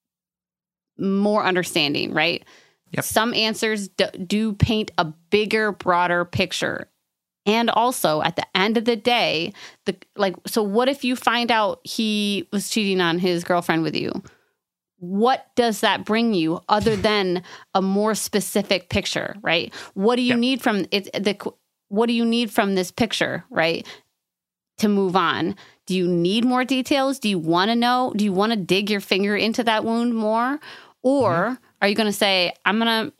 [SPEAKER 1] more understanding, right?
[SPEAKER 2] Yep.
[SPEAKER 1] Some answers do, do paint a bigger, broader picture. And also, at the end of the day, the like, so what if you find out he was cheating on his girlfriend with you? What does that bring you other than a more specific picture, right? What do you yep. need from it? The what do you need from this picture, right? To move on. Do you need more details? Do you want to know? Do you want to dig your finger into that wound more, or mm-hmm. are you going to say, "I'm gonna"?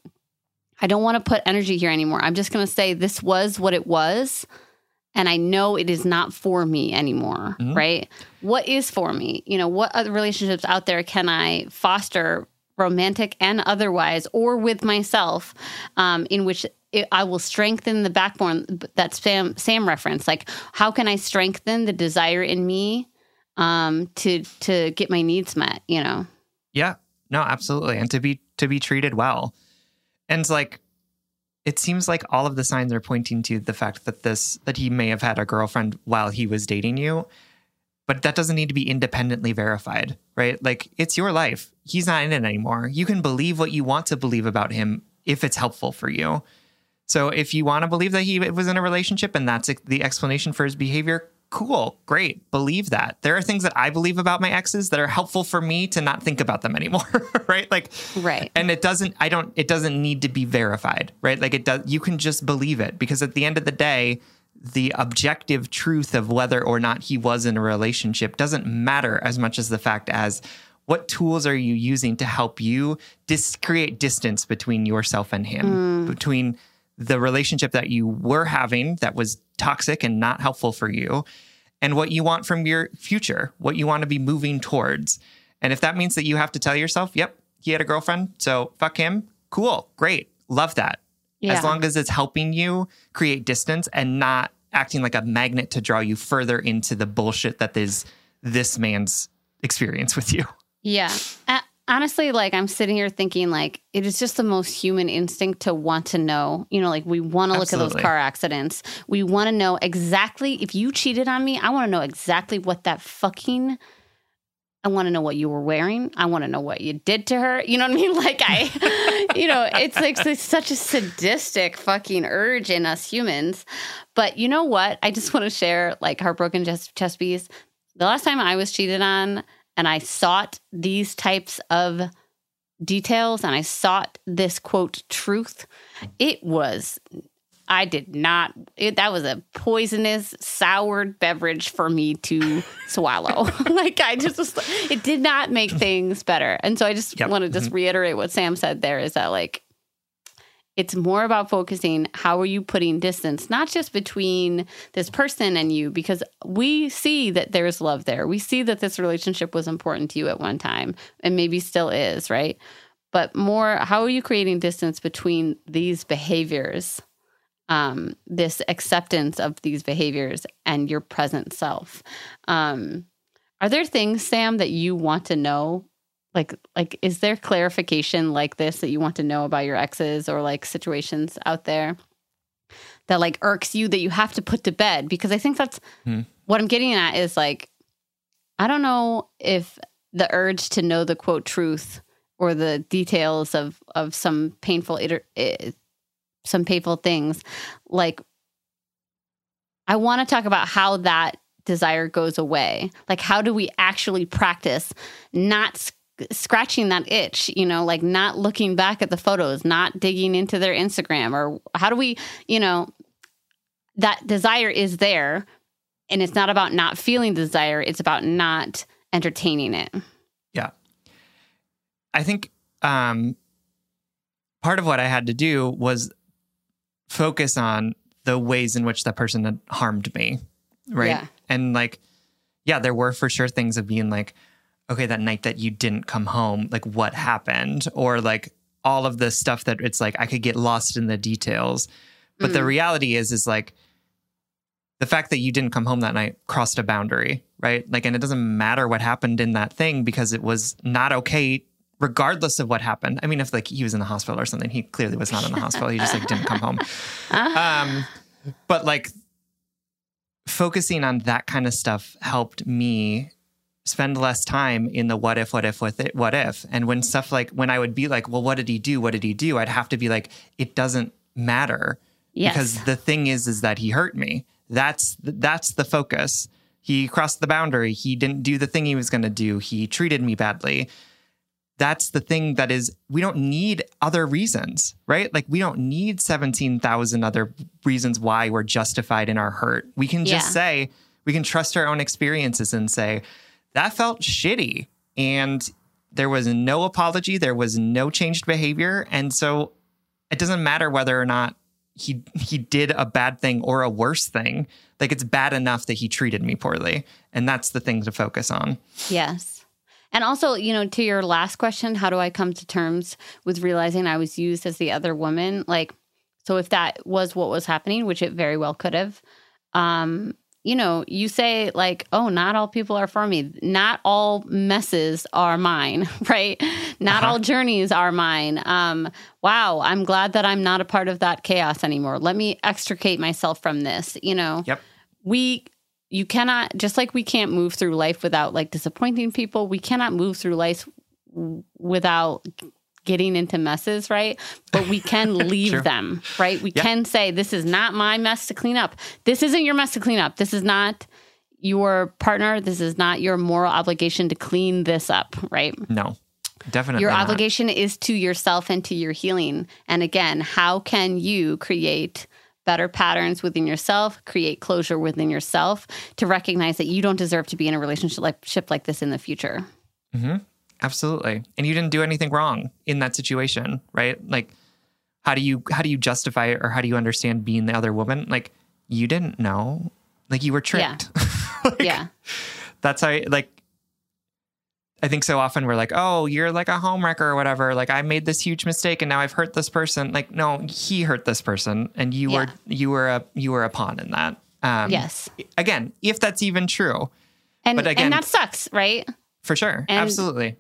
[SPEAKER 1] I don't want to put energy here anymore. I'm just going to say this was what it was. And I know it is not for me anymore, mm-hmm. right? What is for me? You know, what other relationships out there can I foster, romantic and otherwise, or with myself, um, in which it, I will strengthen the backbone that Sam, Sam referenced. Like, how can I strengthen the desire in me um, to to get my needs met, you know?
[SPEAKER 2] Yeah, no, absolutely. And to be to be treated well. And like, it seems like all of the signs are pointing to the fact that this, that he may have had a girlfriend while he was dating you, but that doesn't need to be independently verified, right? Like, it's your life. He's not in it anymore. You can believe what you want to believe about him if it's helpful for you. So if you want to believe that he was in a relationship and that's the explanation for his behavior, cool, great, believe that. There are things that I believe about my exes that are helpful for me to not think about them anymore, right? Like,
[SPEAKER 1] right.
[SPEAKER 2] And it doesn't, I don't, it doesn't need to be verified, right? Like it does, you can just believe it because at the end of the day, the objective truth of whether or not he was in a relationship doesn't matter as much as the fact as what tools are you using to help you dis- create distance between yourself and him, mm. between the relationship that you were having that was toxic and not helpful for you, and what you want from your future, what you want to be moving towards. And if that means that you have to tell yourself, yep, he had a girlfriend, so fuck him, cool, great, love that. Yeah. As long as it's helping you create distance and not acting like a magnet to draw you further into the bullshit that is this man's experience with you.
[SPEAKER 1] Yeah. Uh, honestly, like I'm sitting here thinking like it is just the most human instinct to want to know, you know, like we want to look at those car accidents. We want to know exactly if you cheated on me, I want to know exactly what that fucking, I want to know what you were wearing. I want to know what you did to her. You know what I mean? Like I, you know, it's like it's such a sadistic fucking urge in us humans. But you know what? I just want to share like Heartbroken Chess, Chess Piece. The last time I was cheated on, and I sought these types of details and I sought this, quote, truth. It was, I did not, it, that was a poisonous, soured beverage for me to swallow. Like I just, was, it did not make things better. And so I just yep. want to just mm-hmm. reiterate what Sam said there is that like, it's more about focusing, how are you putting distance, not just between this person and you, because we see that there's love there. We see that this relationship was important to you at one time and maybe still is, right? But more, how are you creating distance between these behaviors, um, this acceptance of these behaviors and your present self. Um, are there things, Sam, that you want to know? Like, like, is there clarification like this that you want to know about your exes or like situations out there that like irks you that you have to put to bed? Because I think that's hmm. what I'm getting at is like, I don't know if the urge to know the quote truth or the details of, of some painful, iter- some painful things. Like, I want to talk about how that desire goes away. Like, how do we actually practice not sc- scratching that itch, you know, like not looking back at the photos, not digging into their Instagram, or how do we, you know, that desire is there and it's not about not feeling desire. It's about not entertaining it.
[SPEAKER 2] Yeah. I think um, part of what I had to do was focus on the ways in which that person had harmed me. Right.
[SPEAKER 1] Yeah.
[SPEAKER 2] And like, yeah, there were for sure things of being like, okay, that night that you didn't come home, like what happened? Or like all of the stuff that it's like, I could get lost in the details. But mm. the reality is, is like the fact that you didn't come home that night crossed a boundary, right? Like, and it doesn't matter what happened in that thing because it was not okay regardless of what happened. I mean, if like he was in the hospital or something, he clearly was not in the hospital. He just like didn't come home. Um, but like, focusing on that kind of stuff helped me spend less time in the what if, what if, what if, what if. And when stuff like, when I would be like, well, what did he do? What did he do? I'd have to be like, it doesn't matter.
[SPEAKER 1] Yes.
[SPEAKER 2] Because the thing is, is that he hurt me. That's, that's the focus. He crossed the boundary. He didn't do the thing he was going to do. He treated me badly. That's the thing that is, we don't need other reasons, right? Like we don't need seventeen thousand other reasons why we're justified in our hurt. We can just
[SPEAKER 1] yeah.
[SPEAKER 2] say, we can trust our own experiences and say, that felt shitty. And there was no apology. There was no changed behavior. And so it doesn't matter whether or not he he did a bad thing or a worse thing. Like it's bad enough that he treated me poorly. And that's the thing to focus on.
[SPEAKER 1] Yes. And also, you know, to your last question, how do I come to terms with realizing I was used as the other woman? Like, so if that was what was happening, which it very well could have, um, you know, you say like, oh, not all people are for me. Not all messes are mine, right? Not uh-huh. all journeys are mine. Um, wow, I'm glad that I'm not a part of that chaos anymore. Let me extricate myself from this, you know?
[SPEAKER 2] Yep.
[SPEAKER 1] We... You cannot, just like we can't move through life without like disappointing people, we cannot move through life w- without getting into messes, right? But we can leave them, right? We yep. can say, this is not my mess to clean up. This isn't your mess to clean up. This is not your partner. This is not your moral obligation to clean this up, right?
[SPEAKER 2] No, definitely
[SPEAKER 1] Your
[SPEAKER 2] not.
[SPEAKER 1] obligation is to yourself and to your healing. And again, how can you create better patterns within yourself, create closure within yourself to recognize that you don't deserve to be in a relationship like, like this in the future?
[SPEAKER 2] Mm-hmm. Absolutely. And you didn't do anything wrong in that situation, right? Like, how do you, how do you justify it or how do you understand being the other woman? Like, you didn't know, like you were tricked.
[SPEAKER 1] Yeah.
[SPEAKER 2] like,
[SPEAKER 1] yeah.
[SPEAKER 2] That's how, like, I think so often we're like, oh, you're like a homewrecker or whatever. Like I made this huge mistake and now I've hurt this person. Like, no, he hurt this person and you yeah. were, you were a, you were a pawn in that. Um,
[SPEAKER 1] yes.
[SPEAKER 2] Again, if that's even true.
[SPEAKER 1] And,
[SPEAKER 2] but again,
[SPEAKER 1] and that sucks, right?
[SPEAKER 2] For sure. And absolutely.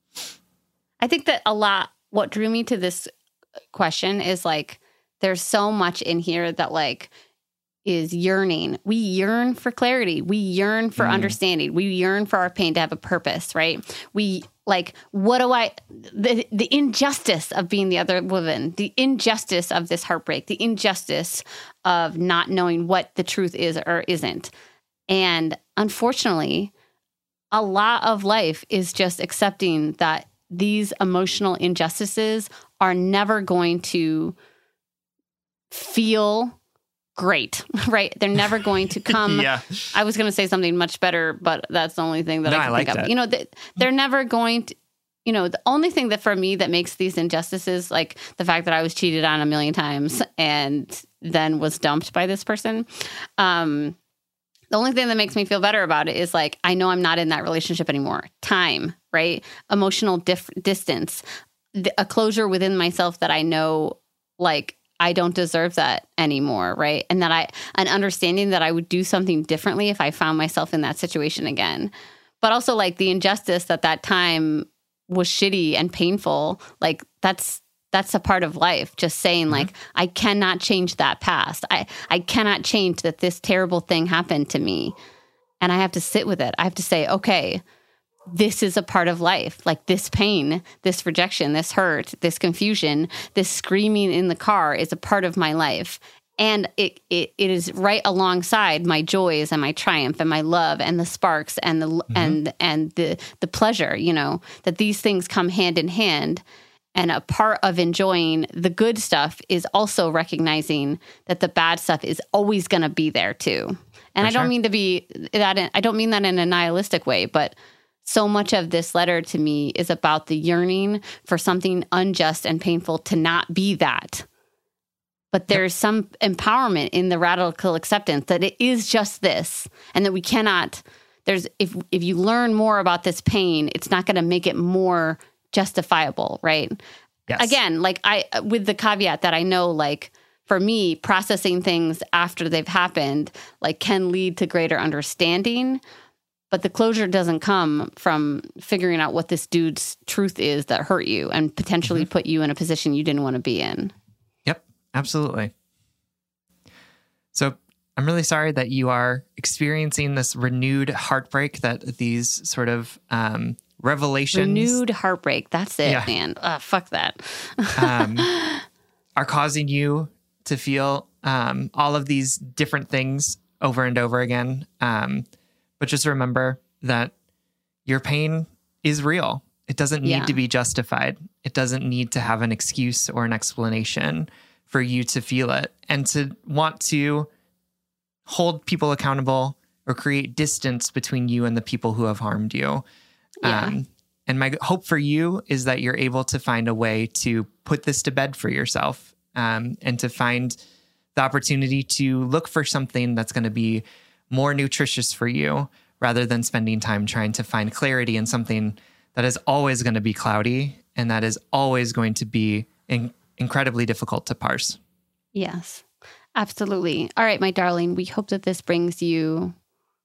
[SPEAKER 1] I think that a lot, what drew me to this question is like, there's so much in here that like, is yearning. We yearn for clarity. We yearn for mm. understanding. We yearn for our pain to have a purpose, right? We like, what do I, the, the injustice of being the other woman, the injustice of this heartbreak, the injustice of not knowing what the truth is or isn't. And unfortunately, a lot of life is just accepting that these emotional injustices are never going to feel great, right? They're never going to come.
[SPEAKER 2] yeah.
[SPEAKER 1] I was going to say something much better, but that's the only thing that
[SPEAKER 2] no,
[SPEAKER 1] I can
[SPEAKER 2] I like
[SPEAKER 1] think of.
[SPEAKER 2] That.
[SPEAKER 1] You know, they're never going to, you know, the only thing that for me that makes these injustices, like the fact that I was cheated on a million times and then was dumped by this person. Um, the only thing that makes me feel better about it is like, I know I'm not in that relationship anymore. Time, right? Emotional dif- distance, a closure within myself that I know, like, I don't deserve that anymore, right? And that I, an understanding that I would do something differently if I found myself in that situation again. But also like the injustice that that time was shitty and painful, like that's, that's a part of life. Just saying mm-hmm. like, I cannot change that past. I, I cannot change that this terrible thing happened to me. And I have to sit with it. I have to say, okay, this is a part of life. Like this pain, this rejection, this hurt, this confusion, this screaming in the car is a part of my life. And it, it, it is right alongside my joys and my triumph and my love and the sparks and the, mm-hmm. and, and the, the pleasure, you know, that these things come hand in hand. And a part of enjoying the good stuff is also recognizing that the bad stuff is always going to be there too. And For I don't sure. mean to be that, in, I don't mean that in a nihilistic way, but so much of this letter to me is about the yearning for something unjust and painful to not be that. But there's yep. some empowerment in the radical acceptance that it is just this, and that we cannot, there's, if, if you learn more about this pain, it's not going to make it more justifiable, right?
[SPEAKER 2] Yes.
[SPEAKER 1] Again, like I, with the caveat that I know, like for me, processing things after they've happened, like can lead to greater understanding. But the closure doesn't come from figuring out what this dude's truth is that hurt you and potentially mm-hmm. put you in a position you didn't want to be in.
[SPEAKER 2] Yep, absolutely. So I'm really sorry that you are experiencing this renewed heartbreak, that these sort of um, revelations.
[SPEAKER 1] Renewed heartbreak. That's it, yeah. man. Uh, fuck that.
[SPEAKER 2] um, are causing you to feel um, all of these different things over and over again. Um But just remember that your pain is real. It doesn't need yeah. to be justified. It doesn't need to have an excuse or an explanation for you to feel it. And to want to hold people accountable or create distance between you and the people who have harmed you.
[SPEAKER 1] Yeah.
[SPEAKER 2] Um, and my hope for you is that you're able to find a way to put this to bed for yourself, um, and to find the opportunity to look for something that's going to be more nutritious for you, rather than spending time trying to find clarity in something that is always going to be cloudy and that is always going to be in- incredibly difficult to parse.
[SPEAKER 1] Yes, absolutely. All right, my darling, we hope that this brings you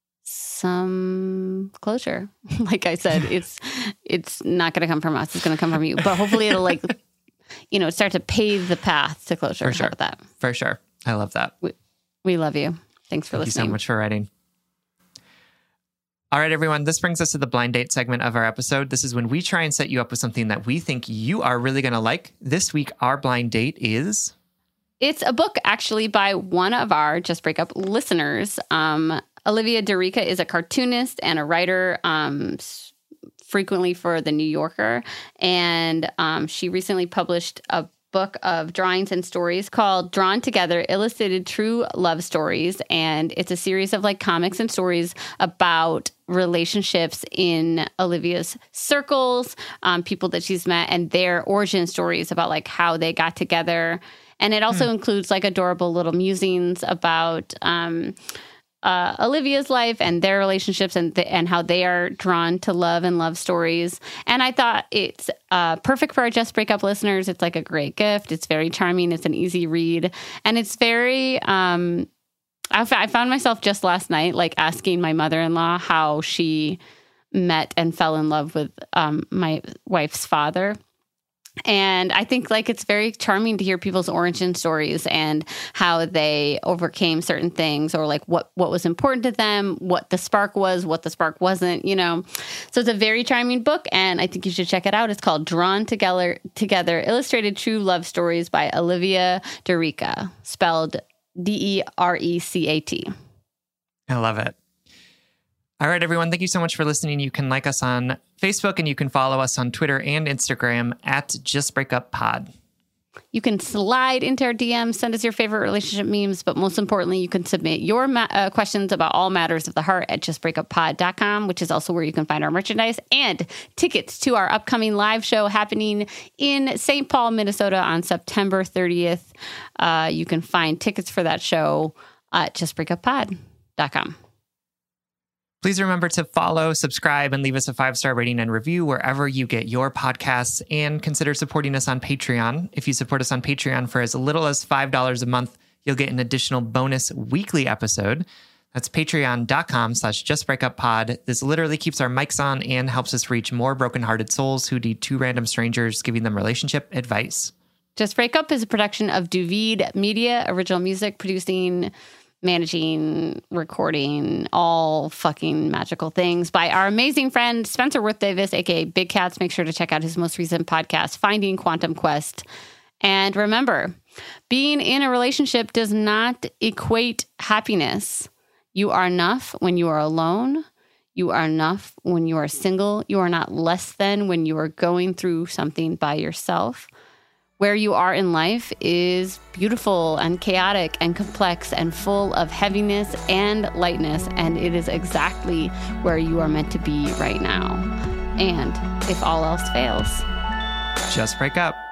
[SPEAKER 1] some closure. Like I said, it's it's not going to come from us. It's going to come from you. But hopefully it'll like, you know, start to pave the path to closure.
[SPEAKER 2] For sure.
[SPEAKER 1] How about that?
[SPEAKER 2] For sure. I love that.
[SPEAKER 1] We, we love you. Thanks for
[SPEAKER 2] Thank
[SPEAKER 1] listening.
[SPEAKER 2] Thank you so much for writing. All right, everyone. This brings us to the blind date segment of our episode. This is when we try and set you up with something that we think you are really going to like. This week, our blind date is...
[SPEAKER 1] It's a book, actually, by one of our Just Break Up listeners. Um, Olivia DeRica is a cartoonist and a writer, um, frequently for The New Yorker. And um, she recently published a book of drawings and stories called Drawn Together, Illustrated True Love Stories. And it's a series of like comics and stories about relationships in Olivia's circles, um, people that she's met, and their origin stories about like how they got together. And it also mm. includes like adorable little musings about um, uh, Olivia's life and their relationships, and th- and how they are drawn to love and love stories. And I thought it's uh, perfect for our Just Break Up listeners. It's like a great gift. It's very charming. It's an easy read. And it's very... Um, I, f- I found myself just last night like asking my mother-in-law how she met and fell in love with um, my wife's father. And I think like it's very charming to hear people's origin stories and how they overcame certain things, or like what, what was important to them, what the spark was, what the spark wasn't, you know. So it's a very charming book, and I think you should check it out. It's called Drawn Together, Together Illustrated True Love Stories by Olivia DeRica, spelled D E R E C A T.
[SPEAKER 2] I love it. All right, everyone. Thank you so much for listening. You can like us on Facebook, and you can follow us on Twitter and Instagram at Just Break Up Pod.
[SPEAKER 1] You can slide into our D Ms, send us your favorite relationship memes, but most importantly, you can submit your ma- uh, questions about all matters of the heart at just break up pod dot com, which is also where you can find our merchandise and tickets to our upcoming live show happening in Saint Paul, Minnesota on September thirtieth. Uh, you can find tickets for that show at just break up pod dot com.
[SPEAKER 2] Please remember to follow, subscribe, and leave us a five-star rating and review wherever you get your podcasts, and consider supporting us on Patreon. If you support us on Patreon for as little as five dollars a month, you'll get an additional bonus weekly episode. That's patreon.com slash justbreakuppod. This literally keeps our mics on and helps us reach more brokenhearted souls who need two random strangers giving them relationship advice.
[SPEAKER 1] Just Break Up is a production of Duvid Media, original music, producing, managing, recording, all fucking magical things by our amazing friend Spencer Worth Davis, aka Big Cats. Make sure to check out his most recent podcast, Finding Quantum Quest. And remember, being in a relationship does not equate happiness. You are enough when you are alone. You are enough when you are single. You are not less than when you are going through something by yourself. Where you are in life is beautiful and chaotic and complex and full of heaviness and lightness, and it is exactly where you are meant to be right now. And if all else fails,
[SPEAKER 2] just break up.